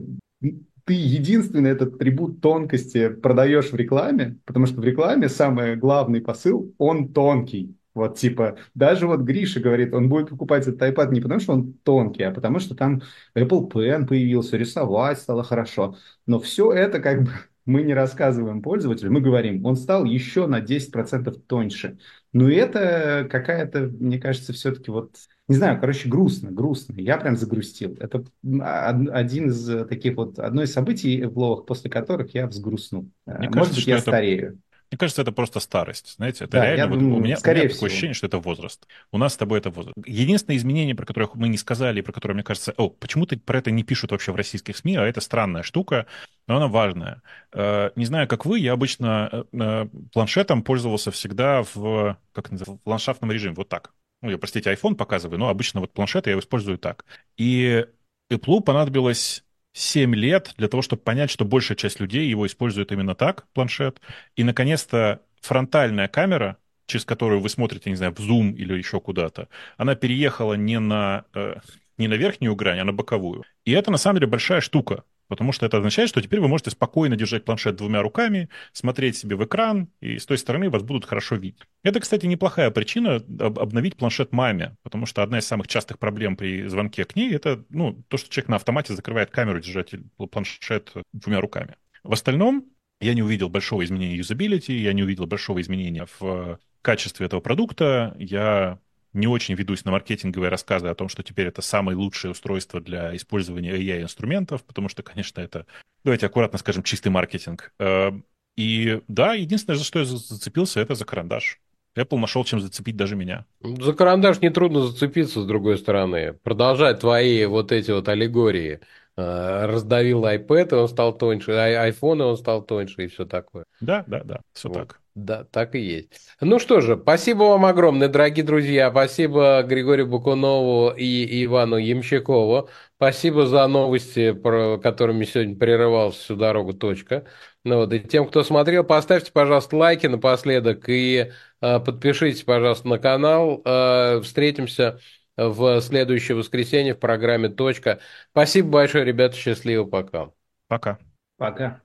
[SPEAKER 2] ты единственный этот атрибут тонкости продаешь в рекламе, потому что в рекламе самый главный посыл — он тонкий. Вот типа, даже вот Гриша говорит, он будет покупать этот iPad не потому, что он тонкий, а потому что там Apple Pen появился, рисовать стало хорошо. Но все это как бы мы не рассказываем пользователю, мы говорим, он стал еще на десять процентов тоньше. Но это какая-то, мне кажется, все-таки вот, не знаю, короче, грустно, грустно. Я прям загрустил. Это од- один из таких вот, одно из событий в Ловах, после которых я взгрустнул.
[SPEAKER 3] Мне
[SPEAKER 2] Э, Может
[SPEAKER 3] кажется,
[SPEAKER 2] быть,
[SPEAKER 3] что
[SPEAKER 2] я
[SPEAKER 3] это
[SPEAKER 2] старею.
[SPEAKER 3] Мне кажется, это просто старость. Знаете, это
[SPEAKER 2] Да, я
[SPEAKER 3] реально... Вот у
[SPEAKER 2] думаю,
[SPEAKER 3] меня, у меня
[SPEAKER 2] скорее
[SPEAKER 3] такое
[SPEAKER 2] всего.
[SPEAKER 3] ощущение, что это возраст. У нас с тобой это возраст. Единственное изменение, про которое мы не сказали, и про которое, мне кажется... О, почему-то про это не пишут вообще в российских СМИ, а это странная штука, но она важная. Э, Не знаю, как вы, я обычно э, э, планшетом пользовался всегда в, как это называется, в ландшафтном режиме, вот так. Ну, я, простите, iPhone показываю, но обычно вот планшет я его использую так. И Apple понадобилось семь лет для того, чтобы понять, что большая часть людей его использует именно так, планшет. И, наконец-то, фронтальная камера, через которую вы смотрите, не знаю, в Zoom или еще куда-то, она переехала не на, э, не на верхнюю грань, а на боковую. И это, на самом деле, большая штука, потому что это означает, что теперь вы можете спокойно держать планшет двумя руками, смотреть себе в экран, и с той стороны вас будут хорошо видеть. Это, кстати, неплохая причина об- обновить планшет маме, потому что одна из самых частых проблем при звонке к ней — это, ну, то, что человек на автомате закрывает камеру, держать планшет двумя руками. В остальном я не увидел большого изменения юзабилити, я не увидел большого изменения в э, качестве этого продукта. Я не очень ведусь на маркетинговые рассказы о том, что теперь это самое лучшее устройство для использования эй ай-инструментов, потому что, конечно, это, давайте аккуратно скажем, чистый маркетинг. Э, И да, единственное, за что я за- зацепился, это за карандаш. Apple нашел, чем зацепить даже меня.
[SPEAKER 1] За карандаш нетрудно зацепиться, с другой стороны. Продолжать твои вот эти вот аллегории. Э, Раздавил iPad, и он стал тоньше, ай- iPhone, и он стал тоньше, и все такое.
[SPEAKER 3] Да, да, да, все
[SPEAKER 1] Вот.
[SPEAKER 3] так.
[SPEAKER 1] Да, так и есть. Ну что же, спасибо вам огромное, дорогие друзья. Спасибо Григорию Бакунову и Ивану Ямщикову. Спасибо за новости, про которыми сегодня прерывался всю дорогу точка. Ну вот, и тем, кто смотрел, поставьте, пожалуйста, лайки напоследок и э, подпишитесь, пожалуйста, на канал. Э, встретимся в следующее воскресенье в программе «Точка». Спасибо большое, ребята. Счастливо, пока.
[SPEAKER 3] Пока.
[SPEAKER 2] Пока.